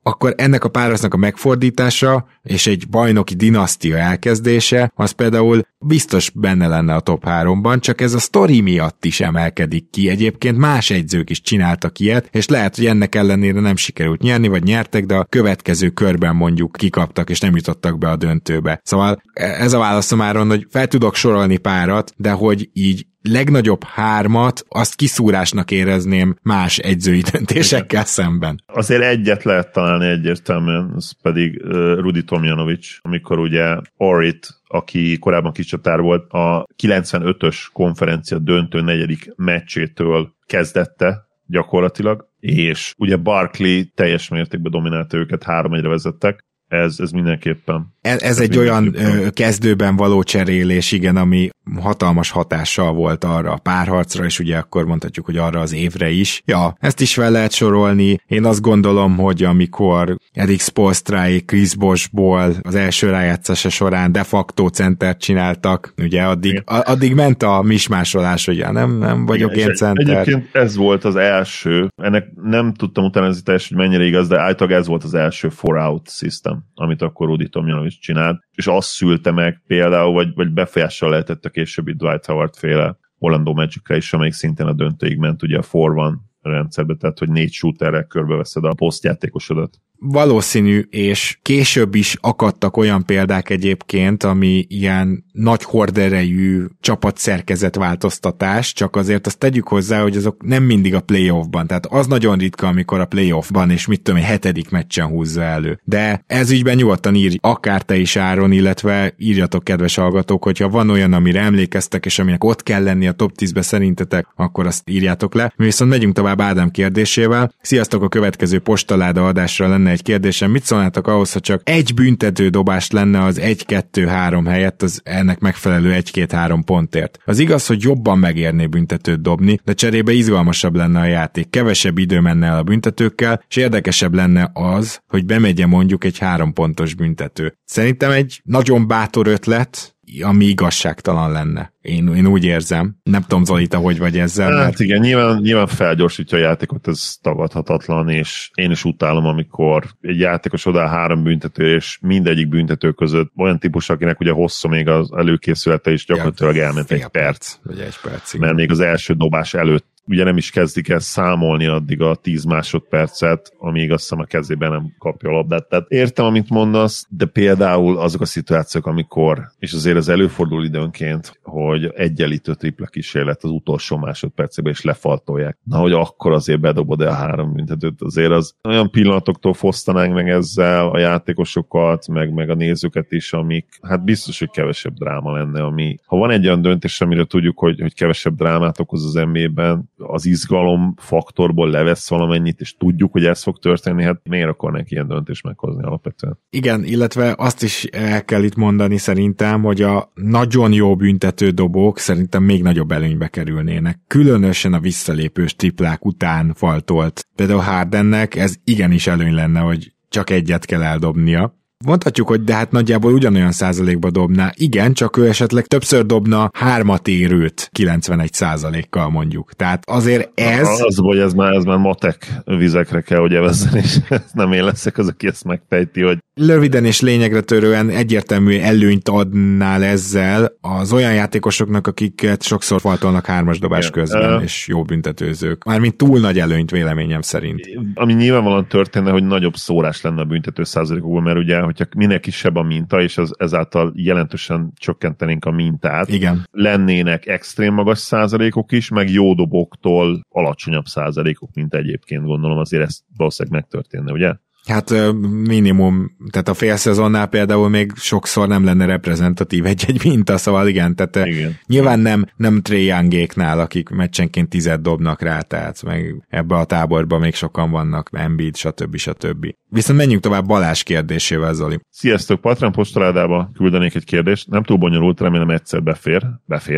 S4: akkor ennek a párharcnak a megfordítása és egy bajnoki dinasztia elkezdése, az például biztos benne lenne a top háromban, csak ez a sztori miatt is emelkedik ki. Egyébként más edzők is csináltak ilyet, és lehet, hogy ennek ellenére nem sikerült nyerni, vagy nyertek, de a következő körben mondjuk kikaptak, és nem jutottak be a döntőbe. Szóval ez a válaszom Áron, hogy fel tudok sorolni párat, de hogy így legnagyobb hármat, azt kiszúrásnak érezném más edzői döntésekkel szemben.
S5: Azért egyet lehet találni egyértelműen, ez pedig uh, Rudi Tomjanovic, amikor ugye Orit, aki korábban kicsatár volt, a kilencvenötös konferencia döntő negyedik meccsétől kezdette gyakorlatilag, és ugye Barkley teljes mértékben dominálta őket, három egyre vezettek, ez, ez mindenképpen.
S4: Ez, ez egy olyan ö, kezdőben való cserélés, igen, ami hatalmas hatással volt arra a párharcra, és ugye akkor mondhatjuk, hogy arra az évre is. Ja, ezt is fel lehet sorolni. Én azt gondolom, hogy amikor Erik Spoelstráék Chris Boshból az első rájátszása során de facto centert csináltak, ugye addig, a, addig ment a mismásolás, hogy ja, nem, nem vagyok igen, én center.
S5: Egyébként ez volt az első, ennek nem tudtam utána teljesen, hogy mennyire igaz, de általában ez volt az első four-out system, amit akkor Rudi Tomjanovic csinált, és azt szülte meg például, vagy, vagy befolyással lehetett a későbbi Dwight Howard féle Orlando Magicre is, amelyik szintén a döntőig ment ugye a four one rendszerbe, tehát hogy négy shooterrel körbeveszed a posztjátékosodat.
S4: Valószínű, és később is akadtak olyan példák egyébként, ami ilyen nagy horderejű csapatszerkezet változtatás, csak azért azt tegyük hozzá, hogy azok nem mindig a playoffban, tehát az nagyon ritka, amikor a playoffban, és mit tudom, egy hetedik meccsen húzza elő. De ez ügyben nyugodtan írj, akár te is Áron, illetve írjatok, kedves hallgatók, hogyha van olyan, amire emlékeztek, és aminek ott kell lenni a top tízbe szerintetek, akkor azt írjátok le. Mi viszont megyünk tovább Ádám kérdésével. Sziasztok, a következő postaláda adásra lenne egy kérdésem. Mit szólnátok ahhoz, ha csak egy büntető dobás lenne az egy kettő három helyett az ennek megfelelő egy két három pontért? Az igaz, hogy jobban megérné büntetőt dobni, de cserébe izgalmasabb lenne a játék. Kevesebb idő menne el a büntetőkkel, és érdekesebb lenne az, hogy bemegye mondjuk egy három pontos büntető. Szerintem egy nagyon bátor ötlet, ami igazságtalan lenne. Én, én úgy érzem. Nem tudom, Zolita, hogy vagy ezzel.
S5: Hát
S4: mert...
S5: igen, nyilván, nyilván felgyorsítja a játékot, ez tagadhatatlan, és én is utálom, amikor egy játékos odáll három büntető, és mindegyik büntető között olyan típus, akinek ugye hosszú még az előkészülete is gyakorlatilag elment egy perc.
S4: Vagy egy perc.
S5: Mert még az első dobás előtt ugye nem is kezdik el számolni addig a tíz másodpercet, amíg azt hiszem a kezében nem kapja a labdát. Tehát értem, amit mondasz, de például azok a szituációk, amikor, és azért az előfordul időnként, hogy egyenlítő tripla kísérlet az utolsó másodpercében is lefaltolják. Na, hogy akkor azért bedobod el a három büntetőt, azért az olyan pillanatoktól fosztanánk meg ezzel a játékosokat, meg, meg a nézőket is, amik, hát biztos, hogy kevesebb dráma lenne, ami, ha van egy olyan döntés, amire tudjuk, hogy, hogy kevesebb drámát okoz az en bé á-ben, az izgalom faktorból levesz valamennyit, és tudjuk, hogy ez fog történni, hát miért akarnak ilyen döntést meghozni alapvetően?
S4: Igen, illetve azt is el kell itt mondani szerintem, hogy a nagyon jó büntető dobók szerintem még nagyobb előnybe kerülnének. Különösen a visszalépős triplák után faltolt. Például Hardennek ez igenis előny lenne, hogy csak egyet kell eldobnia. Mondhatjuk, hogy de hát nagyjából ugyanolyan százalékba dobná. Igen, csak ő esetleg többször dobna hármat érőt kilencvenegy százalékkal mondjuk. Tehát azért ez...
S5: Az, hogy ez már, ez már matek vizekre kell, hogy evezzen, és nem én leszek az, aki ezt megfejti, hogy...
S4: Röviden és lényegre törően egyértelmű előnyt adnál ezzel az olyan játékosoknak, akiket sokszor faltolnak hármas dobás igen. közben, uh, és jó büntetőzők. Mármint túl nagy előnyt véleményem szerint.
S5: Ami nyilvánvalóan történne, hogy nagyobb szórás lenne a büntető százalékokból, mert ugye, hogyha minél kisebb a minta, és az, ezáltal jelentősen csökkentenénk a mintát,
S4: igen. lennének
S5: extrém magas százalékok is, meg jó dobóktól alacsonyabb százalékok, mint egyébként gondolom, azért ez valószínűleg megtörténne, ugye?
S4: Hát minimum, tehát a fél szezonnál például még sokszor nem lenne reprezentatív egy-egy minta, szóval igen, tehát igen. nyilván nem, nem Trae Youngéknál, akik meccsenként tized dobnak rá, tehát meg ebbe a táborban még sokan vannak, Embiid, stb. stb. Viszont menjünk tovább Balázs kérdésével, Zoli.
S5: Sziasztok, Patreon postaládába küldenék egy kérdést, nem túl bonyolult, remélem egyszer befér, befért,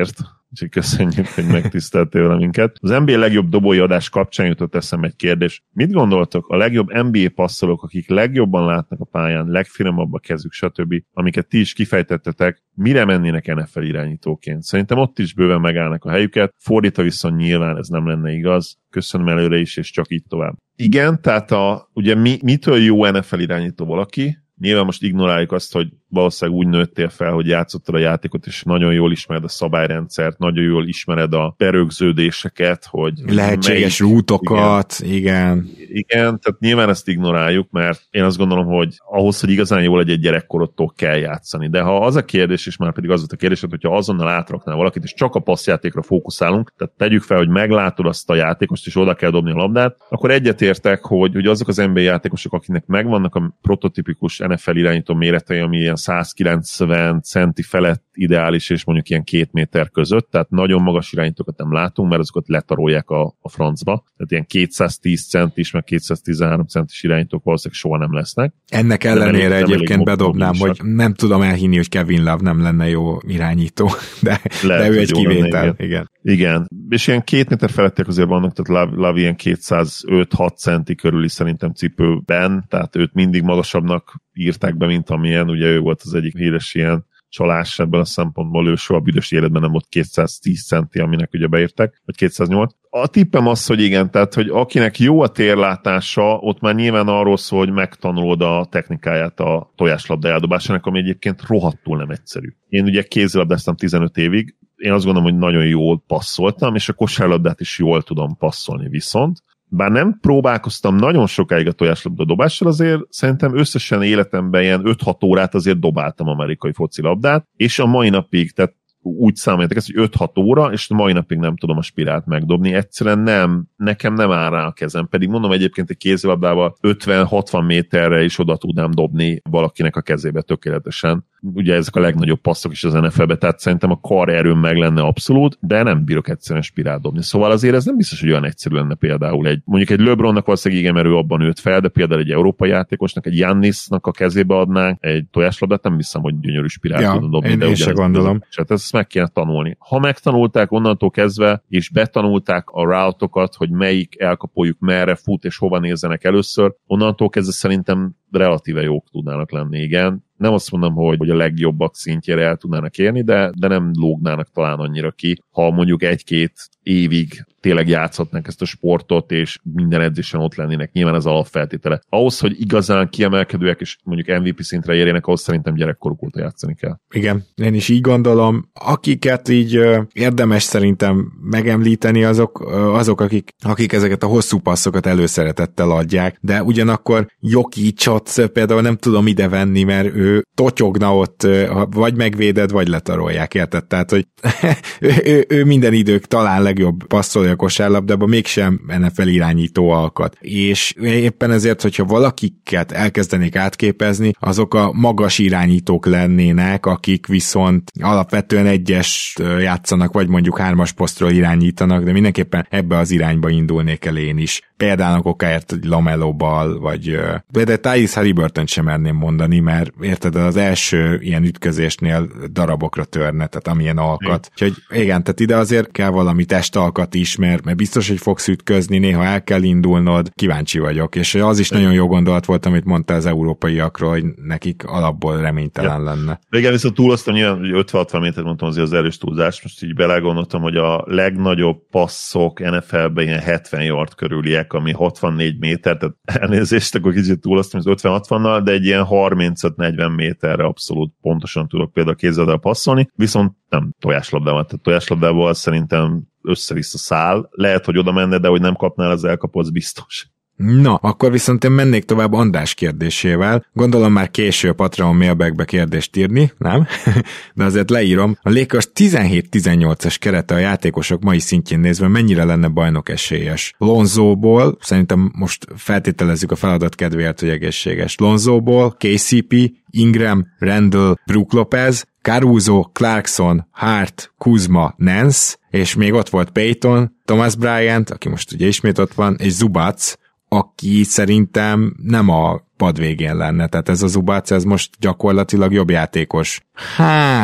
S5: úgyhogy köszönjük, hogy megtiszteltél vele minket. Az en bé á legjobb dobói adás kapcsán jutott eszembe egy kérdés. Mit gondoltok a legjobb en bé á passzolók, akik legjobban látnak a pályán, legfinomabb a kezük, stb., amiket ti is kifejtettetek, mire mennének en ef el irányítóként? Szerintem ott is bőven megállnak a helyüket, fordítva viszont nyilván ez nem lenne igaz. Köszönöm előre is, és csak így tovább. Igen, tehát a, ugye mi, mitől jó en ef el irányító valaki? Nyilván most ignoráljuk azt, hogy valószínűleg úgy nőttél fel, hogy játszottad a játékot, és nagyon jól ismered a szabályrendszert, nagyon jól ismered a berögződéseket, hogy
S4: lehetséges melyik, rútokat, igen. igen.
S5: Igen, tehát nyilván ezt ignoráljuk, mert én azt gondolom, hogy ahhoz, hogy igazán jól egy gyerekkorodtól kell játszani. De ha az a kérdés, és már pedig az volt a kérdés, hogyha azonnal átraknál valakit, és csak a passzjátékra fókuszálunk, tehát tegyük fel, hogy meglátod azt a játékost, és oda kell dobni a labdát, akkor egyetértek, hogy, hogy azok az en bé á játékosok, akiknek megvannak a prototipikus en ef el irányító méretei, ami ilyen száz kilencven centi felett ideális, és mondjuk ilyen két méter között, tehát nagyon magas irányítókat nem látunk, mert azokat letarolják a, a francba. Tehát ilyen kétszáztíz centis, meg kétszáztizenhárom centis irányítók valószínűleg soha nem lesznek.
S4: Ennek ellenére elég, egyébként bedobnám, hogy nem tudom elhinni, hogy Kevin Love nem lenne jó irányító, de, Lehet, de ő egy kivétel. Lenne, igen.
S5: igen. Igen, és ilyen két méter felettek azért vannak, tehát Love, Love ilyen kétszázöt-hat centi körüli szerintem cipőben, tehát őt mindig magasabbnak írták be, mint amilyen, ugye ő volt az egyik híres ilyen csalás ebben a szempontból, ő soha büdös életben nem volt kétszáztíz centi, aminek ugye beírták, vagy kétszáznyolc. A tippem az, hogy igen, tehát, hogy akinek jó a térlátása, ott már nyilván arról szól, hogy megtanulod a technikáját a tojáslabda eldobásának, ami egyébként rohadtul nem egyszerű. Én ugye kézilabdáztam tizenöt évig, én azt gondolom, hogy nagyon jól passzoltam, és a kosárlabdát is jól tudom passzolni viszont. Bár nem próbálkoztam nagyon sokáig a tojáslabda dobással, azért szerintem összesen életemben ilyen öt-hat órát azért dobáltam amerikai focilabdát, és a mai napig, tehát úgy számoljátok ezt, hogy öt-hat óra, és mai napig nem tudom a spirált megdobni. Egyszerűen nem, nekem nem áll rá a kezem. Pedig mondom, egyébként egy kézilabdával ötven-hatvan méterre is oda tudnám dobni valakinek a kezébe tökéletesen. Ugye ezek a legnagyobb passzok is az en ef el-be, tehát szerintem a karerőm meg lenne abszolút, de nem bírok egyszerűen spirált dobni. Szóval azért ez nem biztos, hogy olyan egyszerű lenne például egy, mondjuk egy LeBronnak valószínűleg igen, mert ő abban nőtt fel, de például egy európai játékosnak, egy Giannisnak a kezébe adnánk egy tojáslabdát, nem hiszem, hogy gyönyörű spirált ja, tudna dobni.
S4: Én,
S5: de
S4: én se gondolom.
S5: Tehát ezt meg kéne tanulni. Ha megtanulták onnantól kezdve, és betanulták a route-okat, hogy melyik elkapójuk merre fut, és hova nézzenek először, onnantól kezdve szerintem relatíve jók tudnának lenni, igen. Nem azt mondom, hogy, hogy a legjobbak szintjére el tudnának érni, de, de nem lógnának talán annyira ki, ha mondjuk egy-két évig tényleg játszhatnak ezt a sportot, és minden edzésen ott lennének. Nyilván ez alapfeltétele. Ahhoz, hogy igazán kiemelkedőek, és mondjuk em vé pé szintre érjenek, ahhoz szerintem gyerekkoruk óta játszani kell.
S4: Igen, én is így gondolom. Akiket így ö, érdemes szerintem megemlíteni, azok, ö, azok akik, akik ezeket a hosszú passzokat előszeretettel adják, de ugyanakkor Jokicsot például nem tudom ide venni, mert ő totyogna ott, ö, vagy megvéded, vagy letarolják, érted? Tehát, hogy ő, ő, ő minden idők talán legjobb passzolja a kosárlabdában, mégsem en ef el irányító alkat. És éppen ezért, hogyha valakiket elkezdenék átképezni, azok a magas irányítók lennének, akik viszont alapvetően egyes játszanak, vagy mondjuk hármas posztról irányítanak, de mindenképpen ebbe az irányba indulnék el én is. Például okáért LaMelo Ball, vagy de Tyrese Haliburton sem merném mondani, mert érted, az első ilyen ütközésnél darabokra törne, tehát amilyen alkat. Úgyhogy igen, tehát ide azért kell valami testalkat is, mert, mert biztos, hogy fogsz ütközni, néha el kell indulnod, kíváncsi vagyok, és az is nagyon jó gondolat volt, amit mondta az európaiakról, hogy nekik alapból reménytelen ja. lenne.
S5: Igen, viszont túloztam, nyilván ötven-hatvan métert mondtam azért az erős túlzás, most így belegondoltam, hogy a legnagyobb passzok en ef el-ben ilyen hetven yard körüliek, ami hatvannégy méter, tehát elnézést, akkor kicsit túloztam az ötven-hatvannal, de egy ilyen harmincöt-negyven méterre abszolút pontosan tudok például kézzel passzolni, viszont nem tojáslabdával, tehát tojáslabdával szerintem össze-vissza száll, lehet, hogy oda menne, de hogy nem kapnál az elkapó, az biztos.
S4: Na, akkor viszont én mennék tovább András kérdésével. Gondolom már késő a Patreon mailbackbe kérdést írni, nem? De azért leírom. A Lakers tizenhét tizennyolcas kerete a játékosok mai szintjén nézve mennyire lenne bajnok esélyes? Lonzóból, szerintem most feltételezzük a feladat kedvéért, hogy egészséges. Lonzóból, ká cé pé, Ingram, Randall, Brook Lopez, Caruso, Clarkson, Hart, Kuzma, Nance, és még ott volt Payton, Thomas Bryant, aki most ugye ismét ott van, és Zubac, aki szerintem nem a pad végén lenne, tehát ez a Zubac, ez most gyakorlatilag jobb játékos. Hát,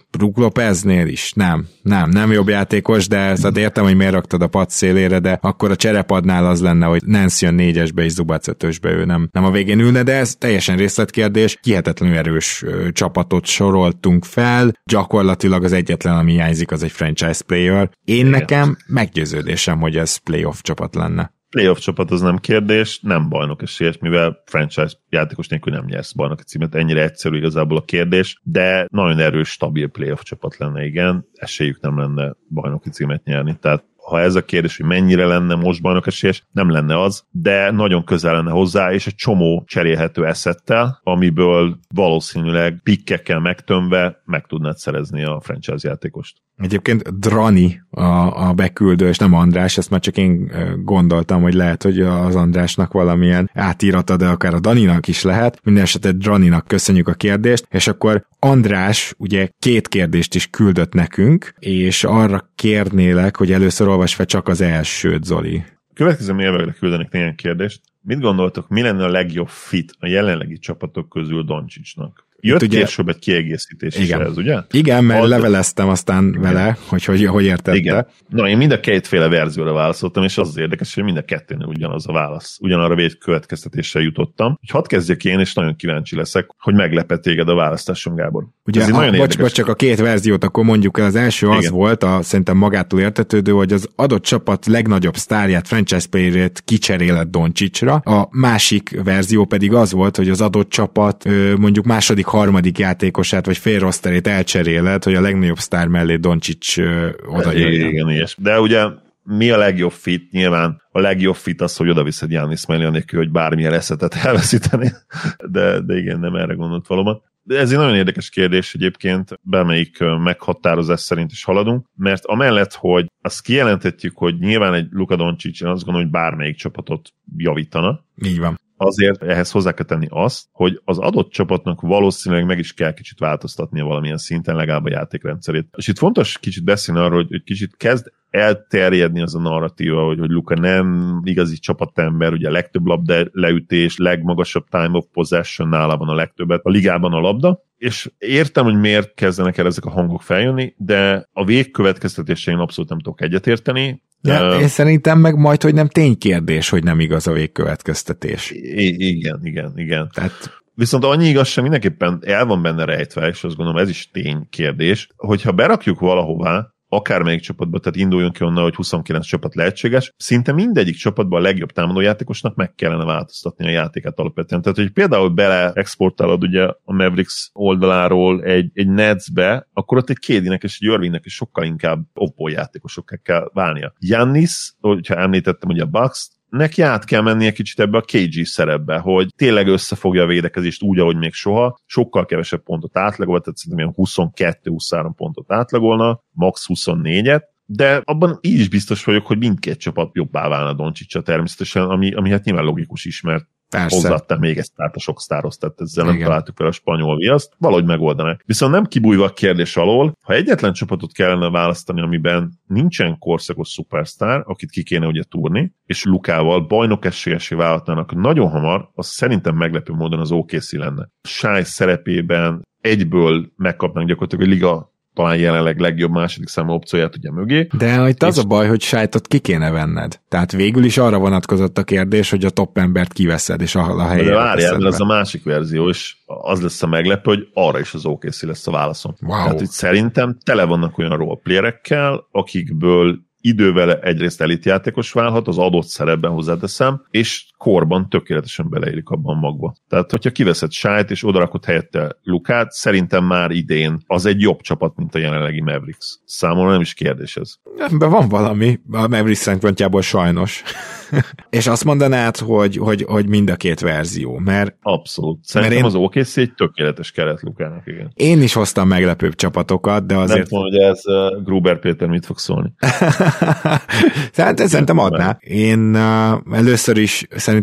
S4: Brook Lopeznél is? Nem, nem, nem jobb játékos, de ezt értem, hogy miért raktad a pad szélére, de akkor a cserepadnál az lenne, hogy Nance jön négyesbe és Zubac ötösbe, ő nem, nem a végén ülne, de ez teljesen részletkérdés. Hihetetlenül erős ö, csapatot soroltunk fel, gyakorlatilag az egyetlen, ami hiányzik, az egy franchise player. Én igen. Nekem meggyőződésem, hogy ez playoff csapat lenne.
S5: Playoff csapat az nem kérdés, nem bajnok esélyes, mivel franchise játékos nélkül nem nyersz bajnoki címet, ennyire egyszerű igazából a kérdés, de nagyon erős, stabil playoff csapat lenne, igen, esélyük nem lenne bajnoki címet nyerni, tehát ha ez a kérdés, hogy mennyire lenne most bajnok esélyes, nem lenne az, de nagyon közel lenne hozzá, és egy csomó cserélhető eszettel, amiből valószínűleg pikkekkel megtömve meg tudnád szerezni a franchise játékost.
S4: Egyébként Drani a, a beküldő, és nem András, ezt már csak én gondoltam, hogy lehet, hogy az Andrásnak valamilyen átírata, de akár a Daninak is lehet. Minden esetre Draninak köszönjük a kérdést, és akkor András ugye két kérdést is küldött nekünk, és arra kérnélek, hogy először olvasd fel csak az elsőt, Zoli.
S5: Következő mérvegre küldenek néhány kérdést. Mit gondoltok, mi lenne a legjobb fit a jelenlegi csapatok közül Doncsicsnak? Jött ugye, később egy kiegészítés igen. is ez, ugye?
S4: Igen, mert az... leveleztem aztán igen. vele, hogy hogy, hogy értette. Igen.
S5: Na, én mind a kétféle verzióra válaszoltam, és az az érdekes, hogy mind a kettőnél ugyanaz a válasz. Ugyanarra vég következtetéssel jutottam. Hogy hadd kezdjek én, és nagyon kíváncsi leszek, hogy meglepett téged a választásom, Gábor.
S4: Ugye, a, nagyon bocs, bocs, csak a két verziót, akkor mondjuk el, az első igen. az volt, a, szerintem magától értetődő, hogy az adott csapat legnagyobb sztárját, franchise playerét kicserélett Doncsicsra. A másik verzió pedig az volt, hogy az adott csapat mondjuk második harmadik játékosát, vagy fél rosterét elcseréled, hogy a legnagyobb sztár mellé Doncsics oda jöjjön.
S5: Igen, igen. De ugye mi a legjobb fit? Nyilván a legjobb fit az, hogy oda viszed Giannis mellé, anélkül, hogy bármilyen eszetet elveszíteni. De, de igen, nem erre gondolt valóban. De ez egy nagyon érdekes kérdés egyébként, bármelyik meghatározás szerint is haladunk, mert amellett, hogy azt kijelenthetjük, hogy nyilván egy Luka Doncic, én azt gondolom, hogy bármelyik csapatot javítana.
S4: Így van.
S5: Azért ehhez hozzá kell tenni azt, hogy az adott csapatnak valószínűleg meg is kell kicsit változtatnia valamilyen szinten, legalább a játékrendszerét. És itt fontos kicsit beszélni arról, hogy, hogy kicsit kezd elterjedni az a narratíva, hogy, hogy Luka nem igazi csapatember, ugye a legtöbb labda leütés, legmagasabb time of possession nála van a legtöbbet a ligában a labda, és értem, hogy miért kezdenek el ezek a hangok feljönni, de a végkövetkeztetésén abszolút nem tudok egyetérteni.
S4: Ja, uh, én szerintem meg majd, hogy nem ténykérdés, hogy nem igaz a végkövetkeztetés.
S5: I- igen, igen, igen. Tehát... Viszont annyi igazság mindenképpen el van benne rejtve, és azt gondolom ez is ténykérdés, hogyha berakjuk valahová, akármelyik csapatba, tehát induljunk ki onnan, hogy huszonkilenc csapat lehetséges, szinte mindegyik csapatban a legjobb támadójátékosnak meg kellene változtatni a játékát alapvetően. Tehát, hogy például bele exportálod ugye a Mavericks oldaláról egy, egy Netsbe, akkor ott egy Kédinek és egy Irvingnek is sokkal inkább off-ball játékosokká kell válnia. Giannis, hogyha említettem ugye a Bucks, neki át kell mennie kicsit ebbe a ká gé szerepbe, hogy tényleg összefogja a védekezést úgy, ahogy még soha, sokkal kevesebb pontot átlagol, tehát szerintem ilyen huszonkettő-huszonhárom pontot átlagolna, max huszonnégyet, de abban így is biztos vagyok, hogy mindkét csapat jobbá válna Doncsicsra természetesen, ami, ami hát nyilván logikus is, mert hozzáadtál még ezt át a sok sztárhoz, tehát ezzel igen. nem találtuk fel a spanyol viaszt, valahogy megoldanák. Viszont nem kibújva a kérdés alól, ha egyetlen csapatot kellene választani, amiben nincsen korszakos szupersztár, akit ki kéne ugye túrni, és Lukával bajnok esélyessé válhatnának nagyon hamar, az szerintem meglepő módon az o ká cé lenne. Shai szerepében egyből megkapnánk gyakorlatilag a liga talán jelenleg legjobb második számú opcióját ugye mögé.
S4: De itt az a baj, hogy Shaitot ki kéne venned. Tehát végül is arra vonatkozott a kérdés, hogy a top embert kiveszed, és a, a helyére.
S5: De várjál, mert az a másik verzió, és az lesz a meglepő, hogy arra is az o ká cé lesz a válaszom.
S4: Wow.
S5: Tehát hogy szerintem tele vannak olyan roleplayerekkel, akikből idővel egyrészt elitjátékos válhat, az adott szerepben hozzáteszem, és korban tökéletesen beleérik abban magba. Tehát, hogyha kiveszed Shait és odarakod helyette Lukát, szerintem már idén az egy jobb csapat, mint a jelenlegi Mavericks. Számomra nem is kérdés ez.
S4: Ebben van valami, a Mavericks szempontjából sajnos. És azt mondanád, hogy, hogy, hogy mind a két verzió, mert...
S5: Abszolút. Szerintem mert én... az o ká cé egy tökéletes keret Lukának, igen.
S4: Én is hoztam meglepőbb csapatokat, de azért...
S5: Nem tudom, hogy ez uh, Gruber Péter mit fog szólni.
S4: Szerintem adná. Én uh, először is szerintem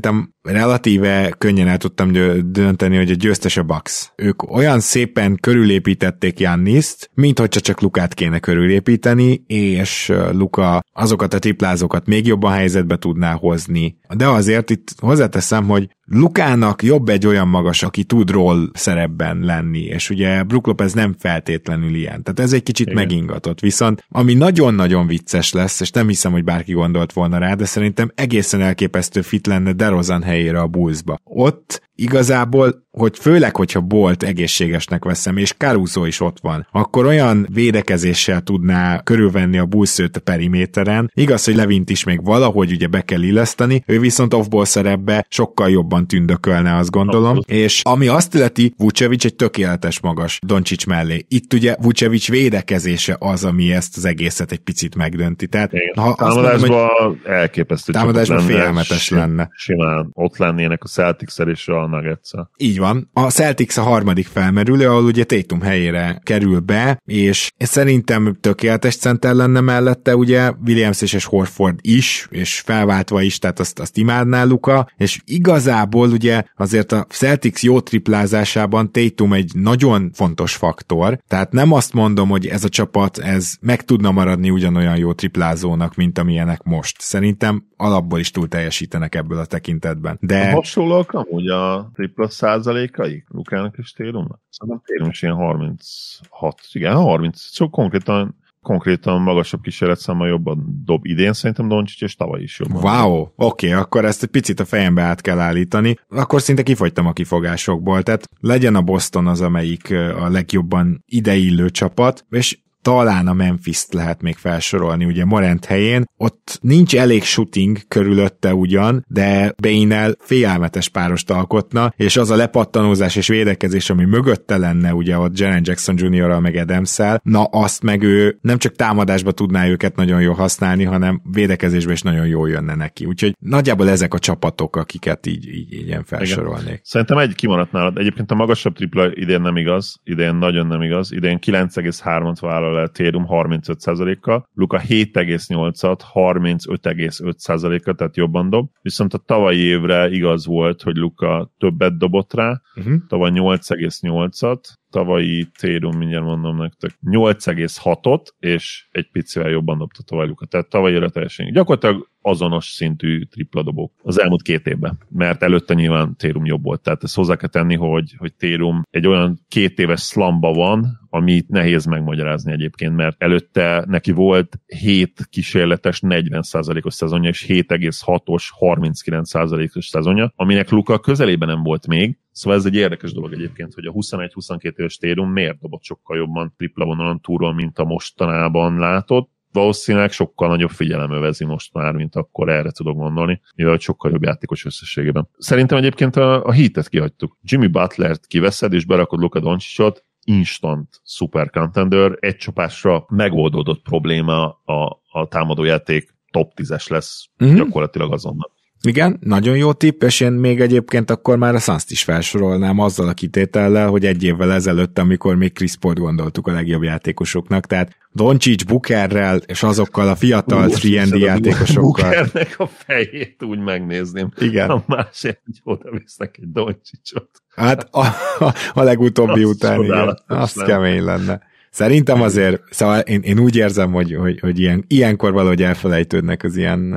S4: relatíve könnyen el tudtam dönteni, hogy a győztes a Bucks. Ők olyan szépen körülépítették Gianniszt, mint hogyha csak Lukát kéne körülépíteni, és Luka azokat a triplázókat még jobban helyzetbe tudná hozni. De azért itt hozzáteszem, hogy Lukának jobb egy olyan magas, aki tud roll szerepben lenni, és ugye Brook Lopez nem feltétlenül ilyen. Tehát ez egy kicsit igen. megingatott. Viszont ami nagyon-nagyon vicces lesz, és nem hiszem, hogy bárki gondolt volna rá, de szerintem egészen elképesztő fit lenne DeRozan helyére a Bullsba. Ott igazából, hogy főleg, hogyha Bolt egészségesnek veszem, és Caruso is ott van, akkor olyan védekezéssel tudná körülvenni a Bulls őt a periméteren. Igaz, hogy Levint is még valahogy ugye be kell illeszteni, ő viszont off-ball szerepbe sokkal jobban tündökölne, azt gondolom. Abszolút. És ami azt illeti, Vucevic egy tökéletes magas Doncic mellé. Itt ugye Vucevic védekezése az, ami ezt az egészet egy picit megdönti. Tehát, ha
S5: támadásban elképesztő.
S4: Támadásban félelmetes lenne.
S5: Simán ott lennének a Celtics-szel és a Nuggets-szel.
S4: Így van. A Celtics a harmadik felmerülő, ahol ugye Tatum helyére kerül be, és szerintem tökéletes center lenne mellette, ugye Williams és Horford is, és felváltva is, tehát azt, azt imádná Luka, és igazából ugye azért a Celtics jó triplázásában Tatum egy nagyon fontos faktor, tehát nem azt mondom, hogy ez a csapat ez meg tudna maradni ugyanolyan jó triplázónak, mint amilyenek most. Szerintem alapból is túl teljesítenek ebből a tekintetben. De...
S5: Hasonlóak amúgy a tripla százalékaik Lukának és Tatumnak? Szerintem Tatum is ilyen harminchat, igen, harminc, csak konkrétan konkrétan magasabb kísérletszámmal jobban dob idén, szerintem Doncic és tavaly is jobban.
S4: Wow, oké, okay, akkor ezt egy picit a fejembe át kell állítani. Akkor szinte kifogytam a kifogásokból, tehát legyen a Boston az, amelyik a legjobban ideillő csapat, és talán a Memphis-t lehet még felsorolni, ugye Morant helyén. Ott nincs elég shooting körülötte ugyan, de Bane-nel félelmetes párost alkotna, és az a lepattanózás és védekezés, ami mögötte lenne, ugye ott Jaren Jackson juniorral meg Adams-szel, na azt meg ő nem csak támadásba tudná őket nagyon jól használni, hanem védekezésben is nagyon jól jönne neki. Úgyhogy nagyjából ezek a csapatok, akiket így, így, így ilyen felsorolnék. Igen.
S5: Szerintem egy kimaradt nálad. Egyébként a magasabb tripla idén nem igaz, idén nagyon nem igaz, idén kilenc egész hármat vállal el Tatum harmincöt százalékkal, Luka hét egész nyolcat, harmincöt egész öt százalékkal, tehát jobban dob. Viszont a tavalyi évre igaz volt, hogy Luka többet dobott rá, uh-huh. tavaly nyolc egész nyolcat, tavalyi Tatum, mindjárt mondom nektek, nyolc egész hatot, és egy picivel jobban dobta tavaly Luka. Tehát tavalyra teljesen. Gyakorlatilag azonos szintű tripla dobók az elmúlt két évben, mert előtte nyilván Tatum jobb volt. Tehát ezt hozzá kell tenni, hogy, hogy Tatum egy olyan két éves slamba van, amit nehéz megmagyarázni egyébként, mert előtte neki volt hét kísérletes negyven százalékos szezonja, és hét egész hatos harminckilenc százalékos szezonja, aminek Luka közelében nem volt még. Szóval ez egy érdekes dolog egyébként, hogy a huszonegy-huszonkettő éves Tatum miért dobott sokkal jobban tripla vonalon túlról, mint a mostanában látott. Valószínűleg sokkal nagyobb figyelem övezi most már, mint akkor, erre tudok gondolni, mivel sokkal jobb játékos összességében. Szerintem egyébként a, a Heatet kihagytuk. Jimmy Butlert kiveszed, és berakod Luka Doncicot, instant super contender, egy csapásra megoldódott probléma, a, a támadójáték top tízes lesz uh-huh. gyakorlatilag azonnal.
S4: Igen, nagyon jó tipp, és én még egyébként akkor már a Suns-t is felsorolnám azzal a kitétellel, hogy egy évvel ezelőtt, amikor még Chris Paul gondoltuk a legjobb játékosoknak, tehát Doncic, Bookerrel, és azokkal a fiatal három and D játékosokkal.
S5: Bookernek a fejét úgy megnézném.
S4: Igen.
S5: A másért, hogy oda visznek egy Doncicot.
S4: Hát a, a, a legutóbbi után, igen. Az kemény lenne. Szerintem azért, szóval én, én úgy érzem, hogy, hogy, hogy ilyen, ilyenkor valahogy elfelejtődnek az ilyen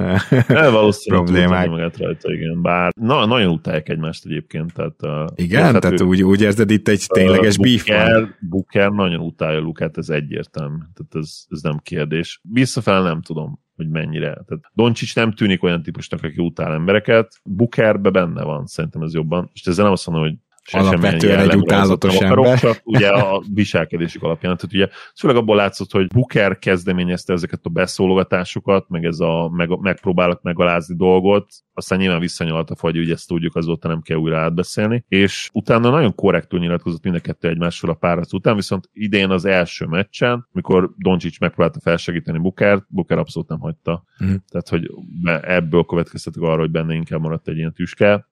S4: problémák.
S5: Magát rajta, igen. Bár na, nagyon utálják egymást egyébként. Tehát, uh,
S4: igen, tehát, tehát úgy, úgy érzed itt egy tényleges uh, beef van.
S5: Booker nagyon utálja Lukát, ez egyértelmű. Tehát ez, ez nem kérdés. Visszafel nem tudom, hogy mennyire. Tehát Doncic nem tűnik olyan típusnak, aki utál embereket. Bookerbe benne van, szerintem ez jobban. És ezzel nem azt mondom, hogy
S4: alapvetően egy utálatos ember.
S5: Csak ugye a viselkedésük alapján. Tehát ugye főleg abból látszott, hogy Booker kezdeményezte ezeket a beszólogatásokat, meg ez a meg, megpróbálok megalázni dolgot, aztán nyilván visszanyalta, hogy ugye ezt tudjuk, azóta nem kell újra átbeszélni, és utána nagyon korrektül nyilatkozott mind a kettő egymásról a párat után, viszont idén az első meccsen, mikor Doncic megpróbálta felsegíteni Bookert, Booker abszolút nem hagyta. Mm. Tehát, hogy ebből következtetek arra, hogy benne inkább maradt egy ilyen tüske.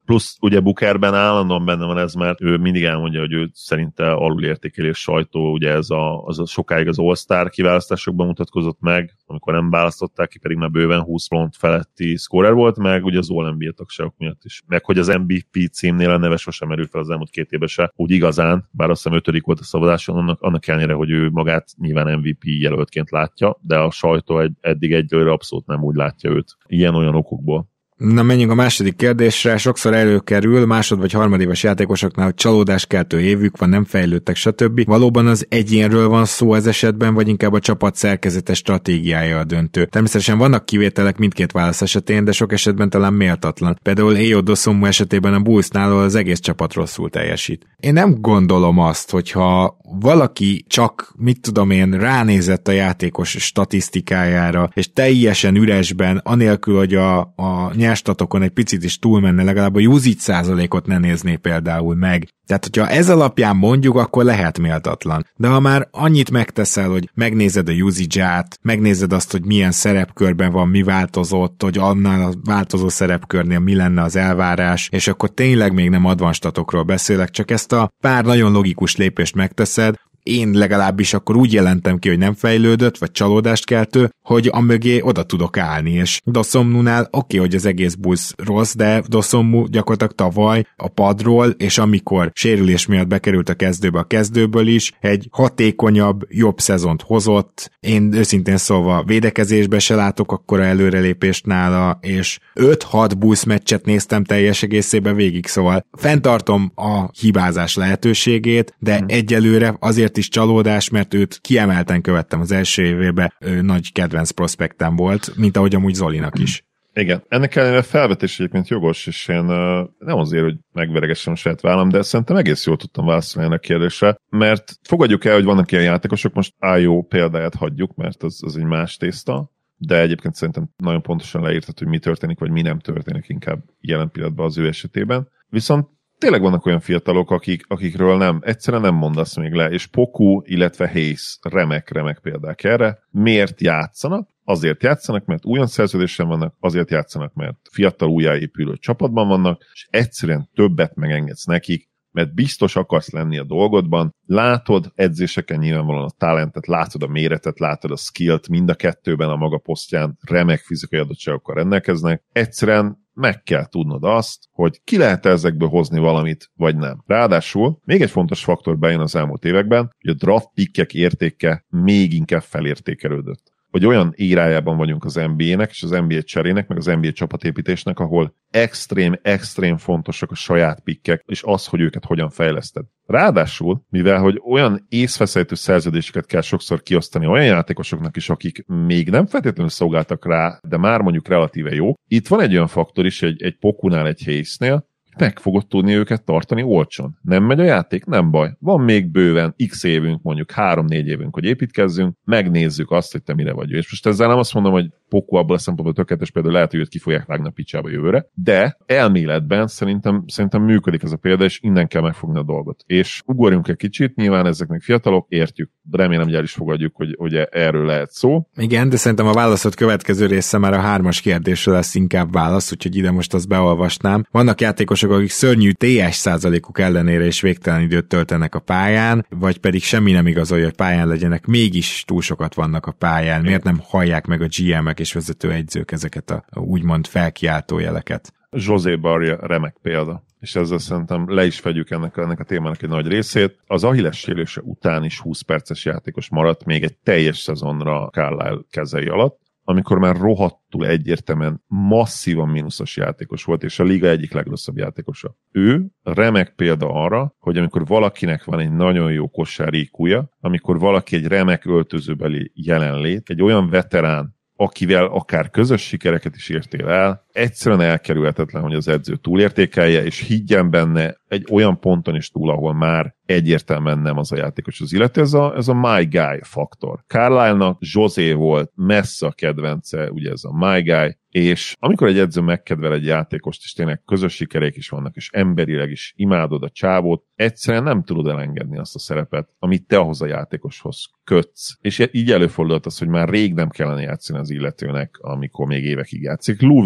S5: Plusz ugye Bookerben állandóan benne van ez, mert ő mindig elmondja, hogy ő szerinte alulértékelés sajtó, ugye ez a, az a sokáig az All-Star kiválasztásokban mutatkozott meg, amikor nem választották ki, pedig már bőven húsz pont feletti scorer volt, meg ugye az All-en bé á tagságok miatt is. Meg hogy az em vé pé címnél a neve sosem merült fel az elmúlt két évben se, úgy igazán, bár azt hiszem ötödik volt a szavazáson, annak, annak ellenére, hogy ő magát nyilván em vé pé jelöltként látja, de a sajtó egy, eddig egyelőre abszolút nem úgy látja őt. Ilyen-olyan okokból.
S4: Na, menjünk a második kérdésre. Sokszor előkerül másod- vagy harmadéves játékosoknál, hogy csalódáskeltő évük van, nem fejlődtek, stb. Valóban az egyénről van szó ez esetben, vagy inkább a csapat szerkezetes stratégiája a döntő? Természetesen vannak kivételek mindkét válasz esetén, de sok esetben talán méltatlan. Például Ayo Dosunmu esetében a Bullsnál az egész csapat rosszul teljesít. Én nem gondolom azt, hogyha valaki csak, mit tudom én, ránézett a játékos statisztikájára, és teljesen üresben, anélkül, hogy a, a nyerstatokon egy picit is túlmenne, legalább a usage százalékot ne nézné például meg. Tehát, hogyha ez alapján mondjuk, akkor lehet méltatlan. De ha már annyit megteszel, hogy megnézed a usage-át, megnézed azt, hogy milyen szerepkörben van, mi változott, hogy annál a változó szerepkörnél mi lenne az elvárás, és akkor tényleg még nem advanstatokról beszélek, csak ezt a pár nagyon logikus lépést megteszed, én legalábbis akkor úgy jelentem ki, hogy nem fejlődött, vagy csalódást keltő, hogy a mögé oda tudok állni, és Dosunmunál oké, okay, hogy az egész Bulls rossz, de Dosunmu gyakorlatilag tavaly a padról, és amikor sérülés miatt bekerült a kezdőbe a kezdőből is, egy hatékonyabb, jobb szezont hozott. Én őszintén szólva védekezésbe se látok akkora előrelépést nála, és öt-hat Bulls meccset néztem teljes egészében végig, szóval fenntartom a hibázás lehetőségét, de hmm. egyelőre azért is csalódás, mert őt kiemelten követtem az első évében, ő nagy kedvenc prospektem volt, mint ahogy amúgy Zolinak is.
S5: Igen, ennek ellenére felvetés egyébként jogos, és én uh, nem azért, hogy megveregessem a saját vállam, de szerintem egész jól tudtam válaszolni ennek a kérdésre, mert fogadjuk el, hogy vannak ilyen játékosok, most Ayo példáját hagyjuk, mert az, az egy más tészta, de egyébként szerintem nagyon pontosan leírtad, hogy mi történik, vagy mi nem történik inkább jelen pillanatban az ő esetében. Viszont tényleg vannak olyan fiatalok, akik, akikről nem, egyszerűen nem mondasz még le, és Poku, illetve Hayes remek-remek példák erre. Miért játszanak? Azért játszanak, mert újon szerződésen vannak, azért játszanak, mert fiatal újjáépülő csapatban vannak, és egyszerűen többet megengedsz nekik, mert biztos akarsz lenni a dolgodban, látod edzéseken nyilvánvalóan a talentet, látod a méretet, látod a skillt, mind a kettőben a maga posztján remek fizikai adottságokkal rendelkeznek. Egyszerűen meg kell tudnod azt, hogy ki lehet ezekből hozni valamit, vagy nem. Ráadásul még egy fontos faktor bejön az elmúlt években, hogy a draft pickek értéke még inkább felértékelődött. Hogy olyan érájában vagyunk az en bé á-nek és az en bé á cserének, meg az en bé á csapatépítésnek, ahol extrém, extrém fontosak a saját pikkek, és az, hogy őket hogyan fejleszted. Ráadásul, mivel hogy olyan észveszejtő szerződéseket kell sokszor kiosztani olyan játékosoknak is, akik még nem feltétlenül szolgáltak rá, de már mondjuk relatíve jó, itt van egy olyan faktor is, egy, egy Pokunál, egy Hayesnél, meg fogod tudni őket tartani olcsón. Nem megy a játék? Nem baj. Van még bőven x évünk, mondjuk három-négy évünk, hogy építkezzünk, megnézzük azt, hogy te mire vagy. És most ezzel nem azt mondom, hogy Poku abból a szempontból tökéletes, például lehet, hogy őt ki fogják vágni a picsába jövőre, de elméletben szerintem, szerintem működik ez a példa, és innen kell megfogni a dolgot. És ugorjunk egy kicsit, nyilván ezek még fiatalok, értjük, remélem, hogy el is fogadjuk, hogy, hogy erről lehet szó.
S4: Igen, de szerintem a válaszod következő része már a hármas kérdésre lesz inkább válasz, úgyhogy ide most azt beolvasnám. Vannak játékosok, akik szörnyű té es százalékuk ellenére is végtelen időt töltenek a pályán, vagy pedig semmi nem igazolja, hogy pályán legyenek, mégis túl sokat vannak a pályán. Miért nem hallják meg a gé emek és vezetőegyzők ezeket a úgymond felkiáltó jeleket?
S5: José Barria remek példa, és ezzel szerintem le is fedjük ennek, ennek a témának egy nagy részét. Az Achilles sérülése után is húsz perces játékos maradt még egy teljes szezonra Carlisle kezei alatt, amikor már rohadtul egyértelműen masszívan mínuszos játékos volt, és a liga egyik legrosszabb játékosa. Ő remek példa arra, hogy amikor valakinek van egy nagyon jó kosár í kúja, amikor valaki egy remek öltözőbeli jelenlét, egy olyan veterán, akivel akár közös sikereket is értél el, egyszerűen elkerülhetetlen, hogy az edző túlértékelje, és higgyen benne egy olyan ponton is túl, ahol már egyértelműen nem az a játékos az illető. Ez a, ez a my guy faktor. Carlisle-nak José volt messze a kedvence, ugye ez a my guy, és amikor egy edző megkedvel egy játékost, és tényleg közös sikereik is vannak, és emberileg is imádod a csávót, egyszerűen nem tudod elengedni azt a szerepet, amit te ahhoz a játékoshoz kötsz. És így előfordult az, hogy már rég nem kellene játszani az illetőnek, amikor még évekig játszik. Lou Williams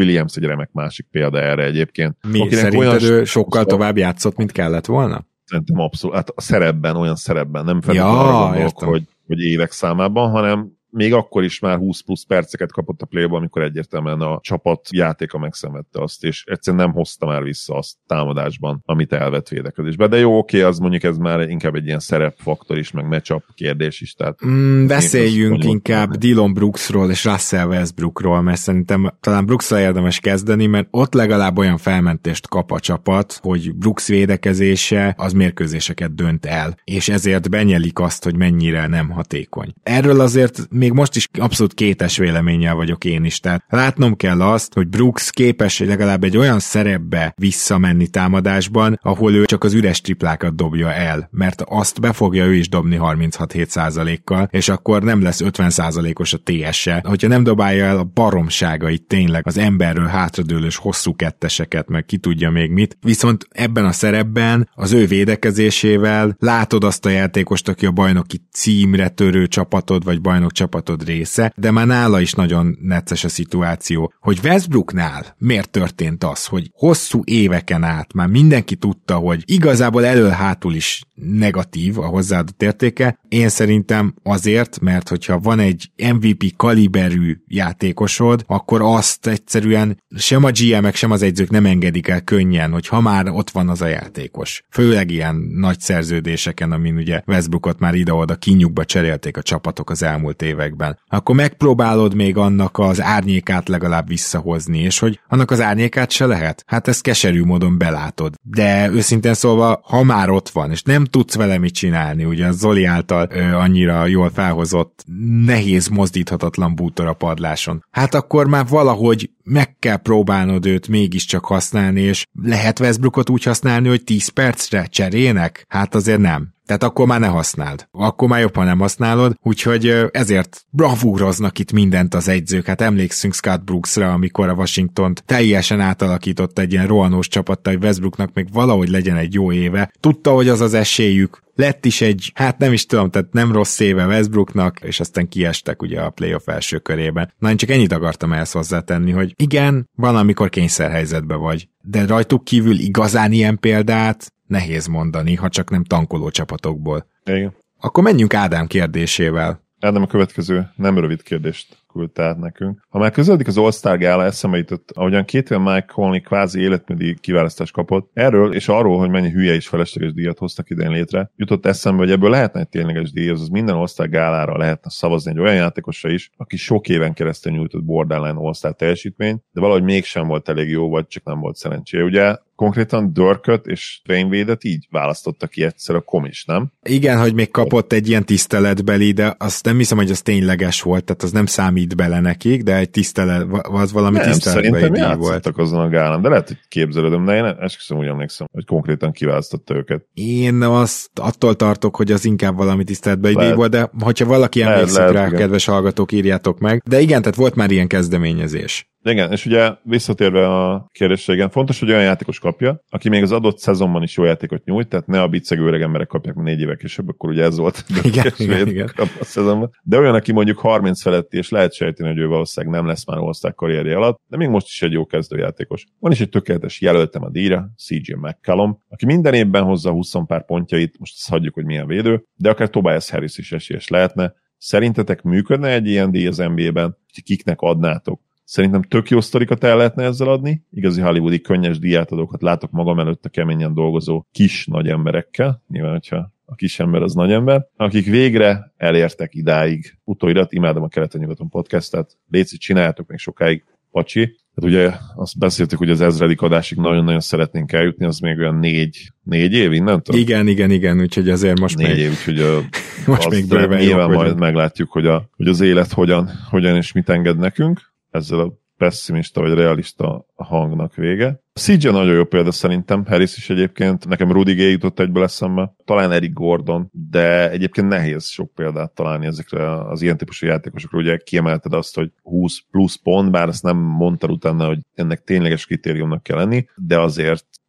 S5: egy remek másik példa erre egyébként.
S4: Mi szerinted ő sokkal tovább játszott, mint kellett volna?
S5: Szerintem abszolút. Hát a szerepben, olyan szerepben, nem feltétlenül
S4: ja,
S5: arra gondolok, hogy, hogy évek számában, hanem még akkor is már húsz plusz perceket kapott a play-ban, amikor egyértelműen a csapat játéka megszenvedte azt, és egyszerűen nem hozta már vissza azt támadásban, amit elvett védekezésben. De jó, oké, az mondjuk ez már inkább egy ilyen szerepfaktor is, meg matchup kérdés is. Tehát
S4: mm, beszéljünk inkább mondjuk Dillon Brooksról és Russell Westbrookról, mert szerintem talán Brooksra érdemes kezdeni, mert ott legalább olyan felmentést kap a csapat, hogy Brooks védekezése az mérkőzéseket dönt el, és ezért benyelik azt, hogy mennyire nem hatékony. Erről azért még most is abszolút kétes véleménnyel vagyok én is, tehát látnom kell azt, hogy Brooks képes legalább egy olyan szerepbe visszamenni támadásban, ahol ő csak az üres triplákat dobja el, mert azt be fogja ő is dobni harminchat-hét százalékkal, és akkor nem lesz ötven százalékos a té es-e. Hogyha nem dobálja el a baromságait tényleg, az emberről hátradőlős hosszú ketteseket, meg ki tudja még mit, viszont ebben a szerepben az ő védekezésével látod azt a játékost, aki a bajnoki címre törő csapatod, vagy bajnok csapatod része, de már nála is nagyon necces a szituáció, hogy Westbrooknál miért történt az, hogy hosszú éveken át már mindenki tudta, hogy igazából elől-hátul is negatív a hozzáadott értéke. Én szerintem azért, mert hogyha van egy em vé pé kaliberű játékosod, akkor azt egyszerűen sem a gé em-ek, sem az edzők nem engedik el könnyen, hogy ha már ott van az a játékos. Főleg ilyen nagy szerződéseken, amin ugye Westbrookot már ide-oda kinyugba cserélték a csapatok az elmúlt években. Akkor megpróbálod még annak az árnyékát legalább visszahozni, és hogy annak az árnyékát se lehet? Hát ezt keserű módon belátod. De őszintén szólva, ha már ott van, és nem tudsz vele mit csinálni, ugye a Zoli által ö, annyira jól felhozott, nehéz mozdíthatatlan bútor a padláson. Hát akkor már valahogy meg kell próbálnod őt mégiscsak használni, és lehet Westbrookot úgy használni, hogy tíz percre cserének? Hát azért nem. Tehát akkor már ne használd. Akkor már jobban nem használod, úgyhogy ezért bravúroznak itt mindent az edzők. Hát emlékszünk Scott Brooksra, amikor a Washingtont teljesen átalakított egy ilyen rohanós csapattal, hogy Westbrooknak még valahogy legyen egy jó éve. Tudta, hogy az az esélyük. Lett is egy, hát nem is tudom, tehát nem rossz éve Westbrooknak, és aztán kiestek ugye a playoff első körében. Na, én csak ennyit akartam ehhez hozzátenni, hogy igen, van, amikor kényszerhelyzetben vagy, de rajtuk kívül igazán ilyen példát nehéz mondani, ha csak nem tankoló csapatokból.
S5: Igen.
S4: Akkor menjünk Ádám kérdésével.
S5: Ádám a következő nem rövid kérdést küldte át nekünk. Ha már közeledik az All-Star Gála, eszembe jutott, ahogyan két éve Mike Conley kvázi életmódi kiválasztást kapott. Erről és arról, hogy mennyi hülye és felesleges díjat hoztak idén létre, jutott eszembe, hogy ebből lehetne egy tényleges díj, azaz minden All-Star Gálára lehetne szavazni egy olyan játékosra is, aki sok éven keresztül nyújtott borderline All-Star teljesítményt, de valahogy mégsem volt elég jó, vagy csak nem volt szerencséje. Ugye konkrétan Dirköt és Dwayne Wade-et így választotta ki egyszer a komis, nem?
S4: Igen, hogy még kapott egy ilyen tiszteletbeli, de azt nem hiszem, hogy az tényleges volt, tehát az nem számít bele nekik, de egy tisztelet, az valami
S5: nem,
S4: tiszteletbeli díj volt.
S5: Azon a gálán, de lehet, hogy képzelődöm, de én esküszöm, úgy emlékszem, hogy konkrétan kiválasztotta őket.
S4: Én azt attól tartok, hogy az inkább valami tiszteletbeli díj volt, de hogyha valaki emlékszik rá, igen. Kedves hallgatók, írjátok meg. De igen, tehát volt már ilyen kezdeményezés. Igen,
S5: és ugye visszatérve a kérdésre, igen, fontos, hogy olyan játékos kapja, aki még az adott szezonban is jó játékot nyújt, tehát ne a biccegő öreg emberek kapják négy évek később, akkor ugye ez volt
S4: igen, igen, igen.
S5: a szezonban. De olyan, aki mondjuk harminc feletti, és lehet sejteni, hogy ő valószínűleg nem lesz már All-Star karrierje alatt, de még most is egy jó kezdőjátékos. Van is egy tökéletes jelöltem a díjra, cé jé McCollum, aki minden évben hozza húsz pár pontjait, most azt hagyjuk, hogy milyen védő, de akár Tobias Harris is esélyes lehetne. Szerintetek működne egy ilyen díj az en bé á-ben, hogy kiknek adnátok? Szerintem tök jó sztorikat el lehetne ezzel adni. Igazi hollywoodi könnyes díjátadókat látok magam előtt a keményen dolgozó kis nagy emberekkel. Nyilván, hogyha a kis ember az nagy ember, akik végre elértek idáig. Utóirat, imádom a Keleten-nyugaton podcastet. Léci, csináljátok még sokáig, pacsi. Hát ugye azt beszéltük, hogy az ezredik adásig nagyon-nagyon szeretnénk eljutni, az még olyan négy, négy év innentől?
S4: Igen, igen, igen, úgyhogy azért most
S5: négy
S4: még...
S5: év, úgyhogy a,
S4: most még bőven
S5: nyilván majd vagyunk. Meglátjuk, hogy, a, hogy az élet hogyan, hogyan és mit enged nekünk. Ezzel a pessimista vagy realista hangnak vége. cé jé nagyon jó példa szerintem, Harris is egyébként, nekem Rudy Gay jutott egyből eszembe, talán Eric Gordon, de egyébként nehéz sok példát találni ezekre az ilyen típusú játékosokra, ugye kiemelted azt, hogy húsz plusz pont, bár ezt nem mondtad utána, hogy ennek tényleges kritériumnak kell lenni, de azért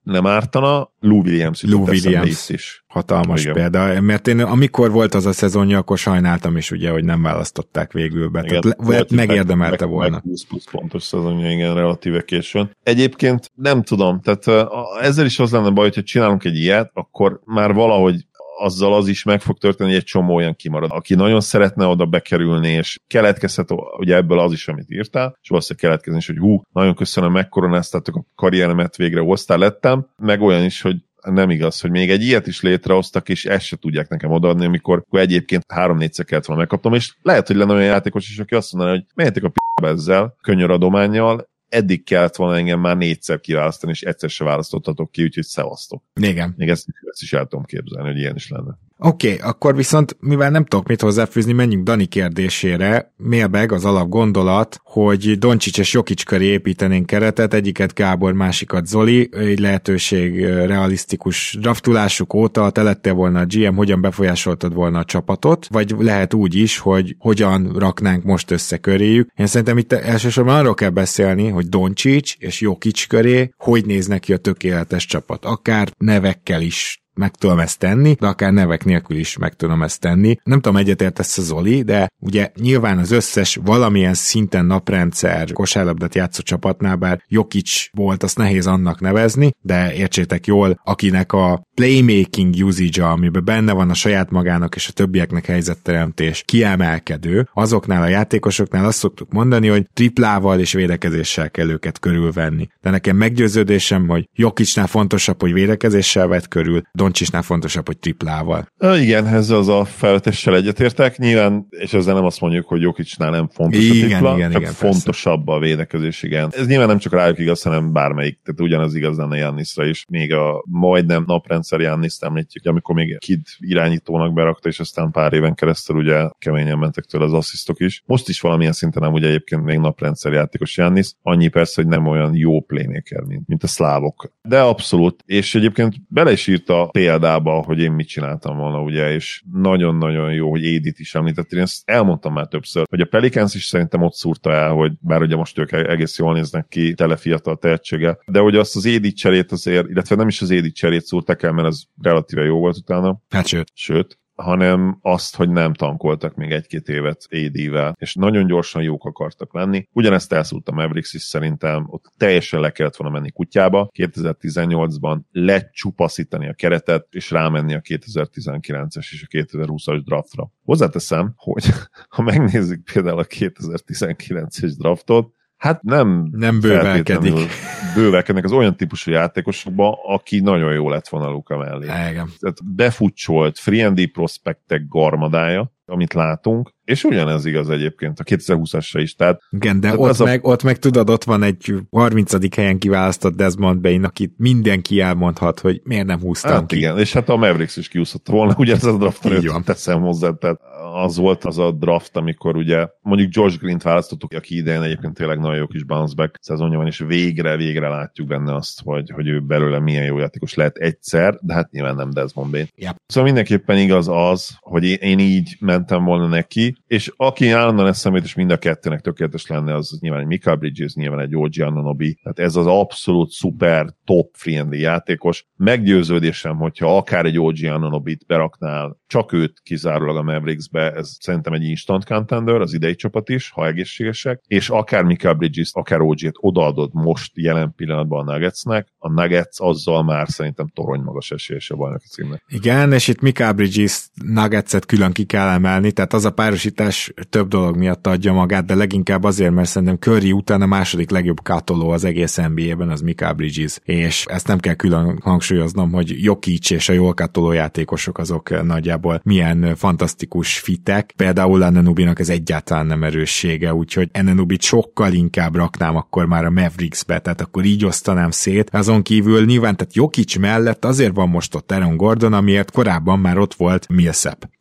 S5: nem ártana, Lou Williams
S4: Lou Williams is. Hatalmas igen. példa, mert én amikor volt az a szezonja, akkor sajnáltam is ugye, hogy nem választották végül be. Igen, tehát le, megérdemelte meg, volna.
S5: Meg húsz plusz pontos szezonja, igen, relatíve későn. Egyébként nem tudom, tehát ezzel is az lenne baj, hogyha csinálunk egy ilyet, akkor már valahogy azzal az is meg fog történni, hogy egy csomó olyan kimarad. Aki nagyon szeretne oda bekerülni, és keletkezhet ugye ebből az is, amit írtál, és valószínűleg keletkezni is, hogy hú, nagyon köszönöm, megkoronáztátok a karrieremet, végre osztál lettem, meg olyan is, hogy nem igaz, hogy még egy ilyet is létrehoztak, és ezt se tudják nekem odaadni, amikor egyébként három-négyszer kellett volna megkaptam, és lehet, hogy lenne olyan játékos is, aki azt mondaná, hogy menjetek a p***be ezzel, könnyör adománnyal, eddig kellett volna engem már négyszer kiválasztani, és egyszer se választottatok ki, úgyhogy szevasztok.
S4: Igen.
S5: Még ezt, ezt is el tudom képzelni, hogy ilyen is lenne.
S4: Oké, okay, akkor viszont, mivel nem tudok mit hozzáfűzni, menjünk Dani kérdésére. Mailbag az alap gondolat, hogy Doncsics és Jokic köré építenénk keretet, egyiket Gábor, másikat Zoli, egy lehetőség realisztikus draftulásuk óta, te lettél volna a gé em, hogyan befolyásoltad volna a csapatot, vagy lehet úgy is, hogy hogyan raknánk most össze köréjük. Én szerintem itt elsősorban arról kell beszélni, hogy Doncsics és Jokic köré hogy néz neki a tökéletes csapat, akár nevekkel is meg tudom ezt tenni, de akár nevek nélkül is meg tudom ezt tenni. Nem tudom, egyetértesz a Zoli, de ugye nyilván az összes valamilyen szinten naprendszer kosárlabdát játszó csapatnál, bár Jokic volt, azt nehéz annak nevezni, de értsétek jól, akinek a playmaking usage-a, amiben benne van a saját magának és a többieknek helyzetteremtés kiemelkedő, azoknál a játékosoknál azt szoktuk mondani, hogy triplával és védekezéssel kell őket körülvenni. De nekem meggyőződésem, hogy Jokicnál fontosabb, hogy védekezéssel vett körül, Doncsisnál fontosabb, hogy triplával.
S5: Igen, ez az a felvetéssel egyetértek. Nyilván, és ezzel nem azt mondjuk, hogy Jokicnál nem fontos
S4: igen,
S5: a tripla,
S4: igen,
S5: csak
S4: igen,
S5: fontosabb persze. A védekezés, igen. Ez nyilván nem csak rájuk igaz, hanem bármelyik. Tehát ugyanaz igaz lenne Giannisra is. Még a majdnem naprendszer Giannist említjük, amikor még Kid irányítónak berakta, és aztán pár éven keresztül ugye keményen mentek tőle az asszisztok is. Most is valamilyen szinten nem ugye egyébként még naprendszer játékos Giannis. Annyi persze, hogy nem olyan jó playmaker, mint, mint a szlávok. De abszolút. És egyébként bele is írta példába, hogy én mit csináltam volna, ugye, és nagyon-nagyon jó, hogy Édit is említettél. Én ezt elmondtam már többször, hogy a Pelicans is szerintem ott szúrta el, hogy bár ugye most ők egész jól néznek ki, tele fiatal tehetséggel, de hogy azt az Édit cserét azért, illetve nem is az Édit cserét szúrták el, mert az relatíve jó volt utána.
S4: Hát sőt.
S5: Sőt. hanem azt, hogy nem tankoltak még egy-két évet á dé-vel, és nagyon gyorsan jók akartak lenni. Ugyanezt elszúrt a Mavericks is szerintem, ott teljesen le kellett volna menni kutyába, kétezer-tizennyolcban lecsupaszítani a keretet, és rámenni a kétezer-tizenkilences és a kétezer-húszas draftra. Hozzáteszem, hogy ha megnézzük például a kétezer-tizenkilences draftot, hát nem,
S4: nem bővelkedik.
S5: Bővelkednek az olyan típusú játékosokba, aki nagyon jó lett volna Luka mellé.
S4: Igen.
S5: Tehát befutcsolt free and D prospektek garmadája, amit látunk, és ugyanez igaz egyébként a kétezer-húszasra is. Tehát,
S4: igen, de
S5: tehát
S4: ott,
S5: a...
S4: meg, ott meg tudod, ott van egy harmincadik helyen kiválasztott Desmond Bane, akit mindenki elmondhat, hogy miért nem húztam
S5: hát
S4: ki.
S5: Igen, és hát a Mavericks is kiúszhatta volna, ugye ez a draft előtt teszem hozzá, tehát az volt az a draft, amikor ugye mondjuk Josh Green-t választottuk, aki idején egyébként tényleg nagyon jó kis bounce back szezonja van, és végre, végre látjuk benne azt, hogy, hogy ő belőle milyen jó játékos lehet egyszer, de hát nyilván nem Desmond Bane.
S4: Yep.
S5: Szóval mindenképpen igaz az, hogy én így mentem volna neki, és aki állandóan eszemét, és mind a kettőnek tökéletes lenne, az nyilván egy Mikal Bridges, nyilván egy O G Anunoby, tehát ez az abszolút szuper top friendly játékos. Meggyőződésem, hogyha akár egy O G Anunobit beraknál, csak őt kizárólag a Mavericksbe, ez szerintem egy instant contender, az idei csapat is, ha egészségesek, és akár Mikal Bridges, akár O G-t odaadod most jelen pillanatban a Nuggetsnek, a Nuggets azzal már szerintem torony magas esélyes a bajnoki címnek.
S4: Igen, és itt Mikal Bridges Nuggetset külön ki kell emelni, tehát az a párosítás több dolog miatt adja magát, de leginkább azért, mert szerintem Curry után a második legjobb kátoló az egész en bé á-ben az Mikal Bridges, és ezt nem kell külön hangsúlyoznom, hogy Jokic és a jól kátoló játékosok azok nagyjából milyen fantasztikus fitek, például Anunobynak ez egyáltalán nem erőssége, úgyhogy Anunobit sokkal inkább raknám akkor már a Mavericksbe, tehát akkor így osztanám szét. Azon kívül nyilván, tehát Jokic mellett azért van most ott Aaron Gordon, amiért korábban már ott volt Millsap.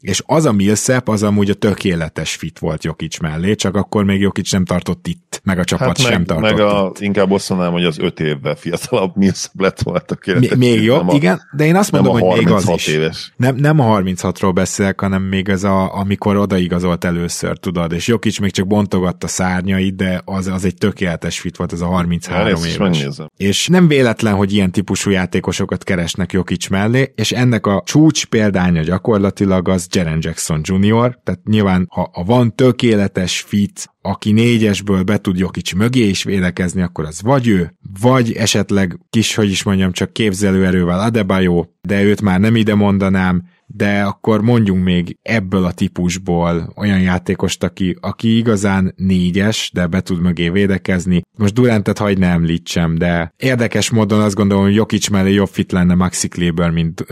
S4: és az a Millsap, az amúgy a tökéletes fit volt Jokic mellé, csak akkor még Jokic nem tartott itt, meg a csapat
S5: hát
S4: sem
S5: meg,
S4: tartott
S5: meg a,
S4: itt.
S5: inkább azt mondanám, hogy az öt évvel fiatalabb Millsap lett volna tökéletes.
S4: Még jobb,
S5: a,
S4: igen, de én azt mondom, hogy még az is.
S5: Éves.
S4: Nem, nem a harminchatról beszélek, hanem még ez a, amikor odaigazolt először, tudod, és Jokic még csak bontogatta szárnyait, de az, az egy tökéletes fit volt, ez a harminchárom éves. És nem véletlen, hogy ilyen típusú játékosokat keresnek Jokic mellé, és ennek a csúcs példánya gyakorlatilag az Jaren Jackson junior, tehát nyilván, ha, ha van tökéletes fit, aki négyesből be tud Jokic mögé is védekezni, akkor az vagy ő, vagy esetleg kis, hogy is mondjam, csak képzelőerővel Adebayo, de őt már nem ide mondanám, de akkor mondjunk még ebből a típusból olyan játékost, aki, aki igazán négyes, de be tud mögé védekezni. Most Durantet hagy ne említsem, de érdekes módon azt gondolom, hogy Jokic mellé jobb fit lenne Maxi Kleber, mint,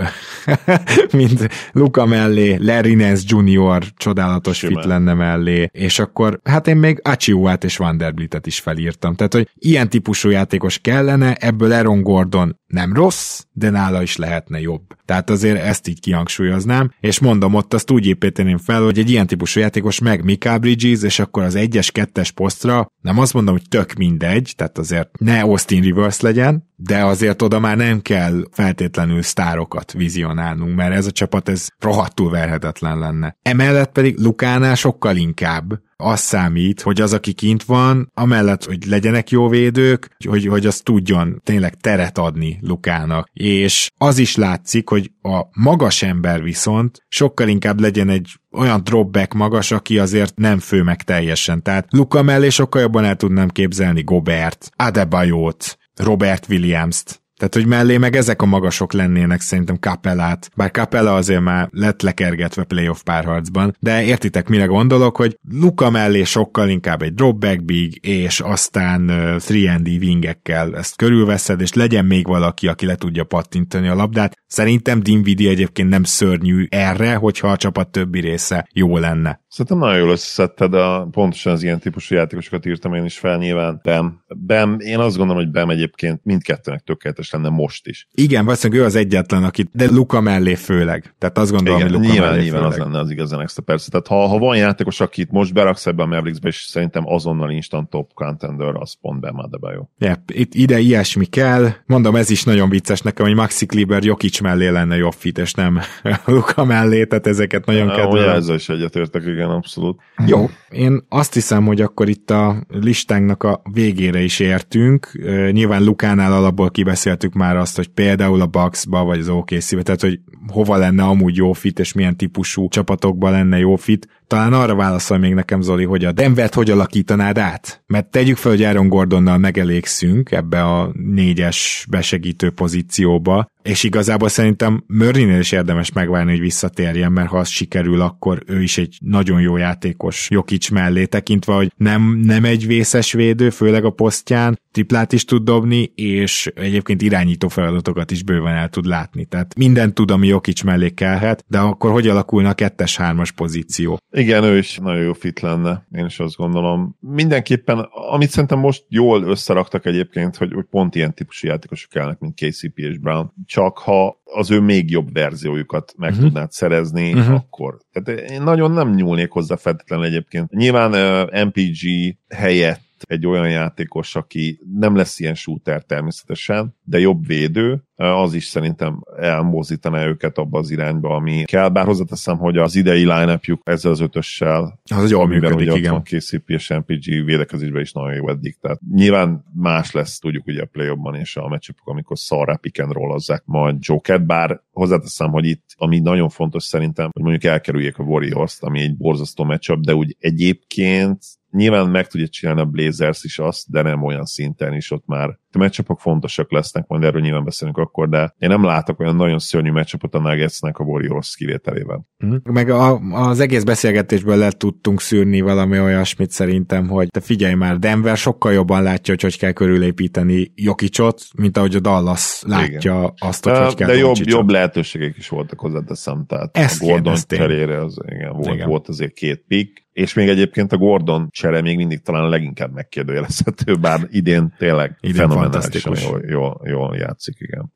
S4: mint Luka mellé, Larry Nance junior csodálatos Simán. Fit lenne mellé, és akkor hát én még Achiuát és Vanderbiltet is felírtam. Tehát, hogy ilyen típusú játékos kellene, ebből Aaron Gordon nem rossz, de nála is lehetne jobb. Tehát azért ezt így kihangsúlyoznám, és mondom, ott azt úgy építeném fel, hogy egy ilyen típusú játékos meg Mikal Bridges, és akkor az egyes, kettes posztra, nem azt mondom, hogy tök mindegy, tehát azért ne Austin Rivers legyen, de azért oda már nem kell feltétlenül sztárokat vizionálnunk, mert ez a csapat ez rohadtul verhetetlen lenne. Emellett pedig Lukánál sokkal inkább az számít, hogy az, aki kint van, amellett, hogy legyenek jó védők, hogy, hogy az tudjon tényleg teret adni Lukának. És az is látszik, hogy a magas ember viszont sokkal inkább legyen egy olyan dropback magas, aki azért nem fő meg teljesen. Tehát Luka mellé sokkal jobban el tudnám képzelni Gobert, Adebayot, Robert Williams-t. Tehát, hogy mellé meg ezek a magasok lennének szerintem Capellát, bár Capella azért már lett lekergetve playoff párharcban, de értitek, mire gondolok, hogy Luka mellé sokkal inkább egy dropback big, és aztán uh, három and D wingekkel ezt körülveszed, és legyen még valaki, aki le tudja pattintani a labdát. Szerintem Dinwiddie egyébként nem szörnyű erre, hogyha a csapat többi része jó lenne.
S5: Szerintem nagyon jól összeszedted, de pontosan az ilyen típusú játékosokat írtam én is fel, nyilván Bam. Bam, én azt gondolom, hogy Bam egyébként mindkettőnek tökéletes lenne most is.
S4: Igen, valószínűleg ő az egyetlen, aki, de Luka mellé főleg. Tehát azt gondolom,
S5: igen,
S4: hogy Luka
S5: nyilván,
S4: mellé
S5: nyilván
S4: főleg.
S5: az lenne az igazán extra persze. Tehát ha, ha van játékos, akit most beraksz ebbe a Mavericksbe, és szerintem azonnal instant top contender, az pont Bam Adebayo.
S4: Yep, itt ide ilyesmi kell. Mondom, ez is nagyon vicces nekem, hogy Maxi Kleber Jokic mellé lenne jobb fit, és nem Luka mellé, tehát ezeket nagyon
S5: ja,
S4: kedvelem.
S5: Ezzel is egyetértek, igen, abszolút.
S4: Jó, én azt hiszem, hogy akkor itt a listánknak a végére is értünk. Nyilván Lukánál alapból kibeszéltük már azt, hogy például a Bucksba, vagy az o ká cé-be, tehát hogy hova lenne amúgy jó fit, és milyen típusú csapatokban lenne jó fit. Talán arra válaszol még nekem, Zoli, hogy a Denvert hogy alakítanád át? Mert tegyük fel, hogy Aaron Gordonnal megelégszünk ebbe a négyes besegítő pozícióba, és igazából szerintem Murraynél is érdemes megvárni, hogy visszatérjen, mert ha az sikerül, akkor ő is egy nagyon jó játékos Jokic mellé tekintve, hogy nem, nem egy vészes védő, főleg a posztján, triplát is tud dobni, és egyébként irányító feladatokat is bőven el tud látni. Tehát mindent tud, ami Jokic mellé kellhet, de akkor hogy alakulna a kettes-hármas pozíció?
S5: Igen, ő is nagyon jó fit lenne, én is azt gondolom. Mindenképpen, amit szerintem most jól összeraktak egyébként, hogy, hogy pont ilyen típusú játékosok kellnek, mint ká cé pé és Brown. Csak ha az ő még jobb verziójukat meg uh-huh. tudnád szerezni, uh-huh. akkor. Tehát én nagyon nem nyúlnék hozzá feltétlenül egyébként. Nyilván uh, em pé gé helyett egy olyan játékos, aki nem lesz ilyen shooter természetesen, de jobb védő, az is szerintem elmozdítaná őket abba az irányba, ami kell. Bár hozzáteszem, hogy az idei line-upjuk ezzel az ötössel,
S4: az jól működik, igen.
S5: A ká cé pé és em pé gé védekezésben is nagyon jó eddig. Tehát nyilván más lesz, tudjuk ugye a play-offban és a matchupok, amikor szarrá pick and roll-ozzák majd Jokert, bár hozzáteszem, hogy itt, ami nagyon fontos szerintem, hogy mondjuk elkerüljék a Warriors-t, ami egy borzasztó matchup, de úgy egyébként nyilván meg tudja csinálni a Blazers is azt, de nem olyan szinten is, ott már a matchupok fontosak lesznek, majd erről nyilván beszélünk akkor, de én nem látok olyan nagyon szörnyű matchupot a Nuggetsnek a Warriors kivételével.
S4: Meg a, az egész beszélgetésből le tudtunk szűrni valami olyasmit szerintem, hogy te figyelj már, Denver sokkal jobban látja, hogy hogy kell körülépíteni Jokicot, mint ahogy a Dallas látja igen. azt, hogy hogy kell
S5: de jobb, jobb lehetőségek is voltak hozzáteszem, tehát
S4: ezt
S5: a Gordon cserére az, igen, volt, igen. volt azért két pick, és még egyébként a Gordon csere még mindig talán a leginkább megkérdőjelezhető, bár idén tényleg idén fenomenálisan jól, jól, jól játszik, igen.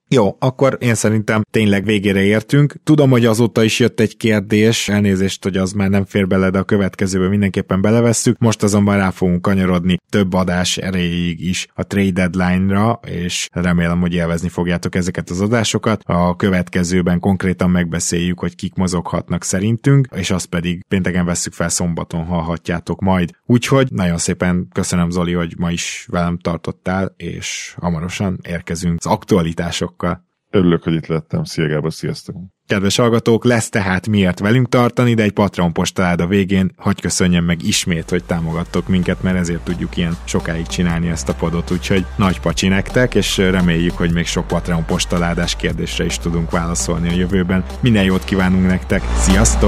S4: Jó, akkor én szerintem tényleg végére értünk. Tudom, hogy azóta is jött egy kérdés, elnézést, hogy az már nem fér bele, de a következőben mindenképpen belevesszük. Most azonban rá fogunk kanyarodni több adás erejéig is a trade deadline-ra, és remélem, hogy élvezni fogjátok ezeket az adásokat. A következőben konkrétan megbeszéljük, hogy kik mozoghatnak szerintünk, és azt pedig pénteken vesszük fel, szombaton hallhatjátok majd. Úgyhogy nagyon szépen köszönöm, Zoli, hogy ma is velem tartottál, és hamarosan érkezünk az aktualitásokkal.
S5: Örülök, hogy itt lettem. Szia Gábor, sziasztok!
S4: Kedves hallgatók, lesz tehát miért velünk tartani, de egy Patreon postalád a végén, hadd köszönjem meg ismét, hogy támogattok minket, mert ezért tudjuk ilyen sokáig csinálni ezt a podot, úgyhogy nagy pacsi nektek, és reméljük, hogy még sok Patreon postaládás kérdésre is tudunk válaszolni a jövőben. Minden jót kívánunk nektek, sziasztok!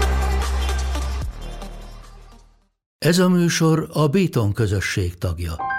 S1: Ez a műsor a Béton közösség tagja.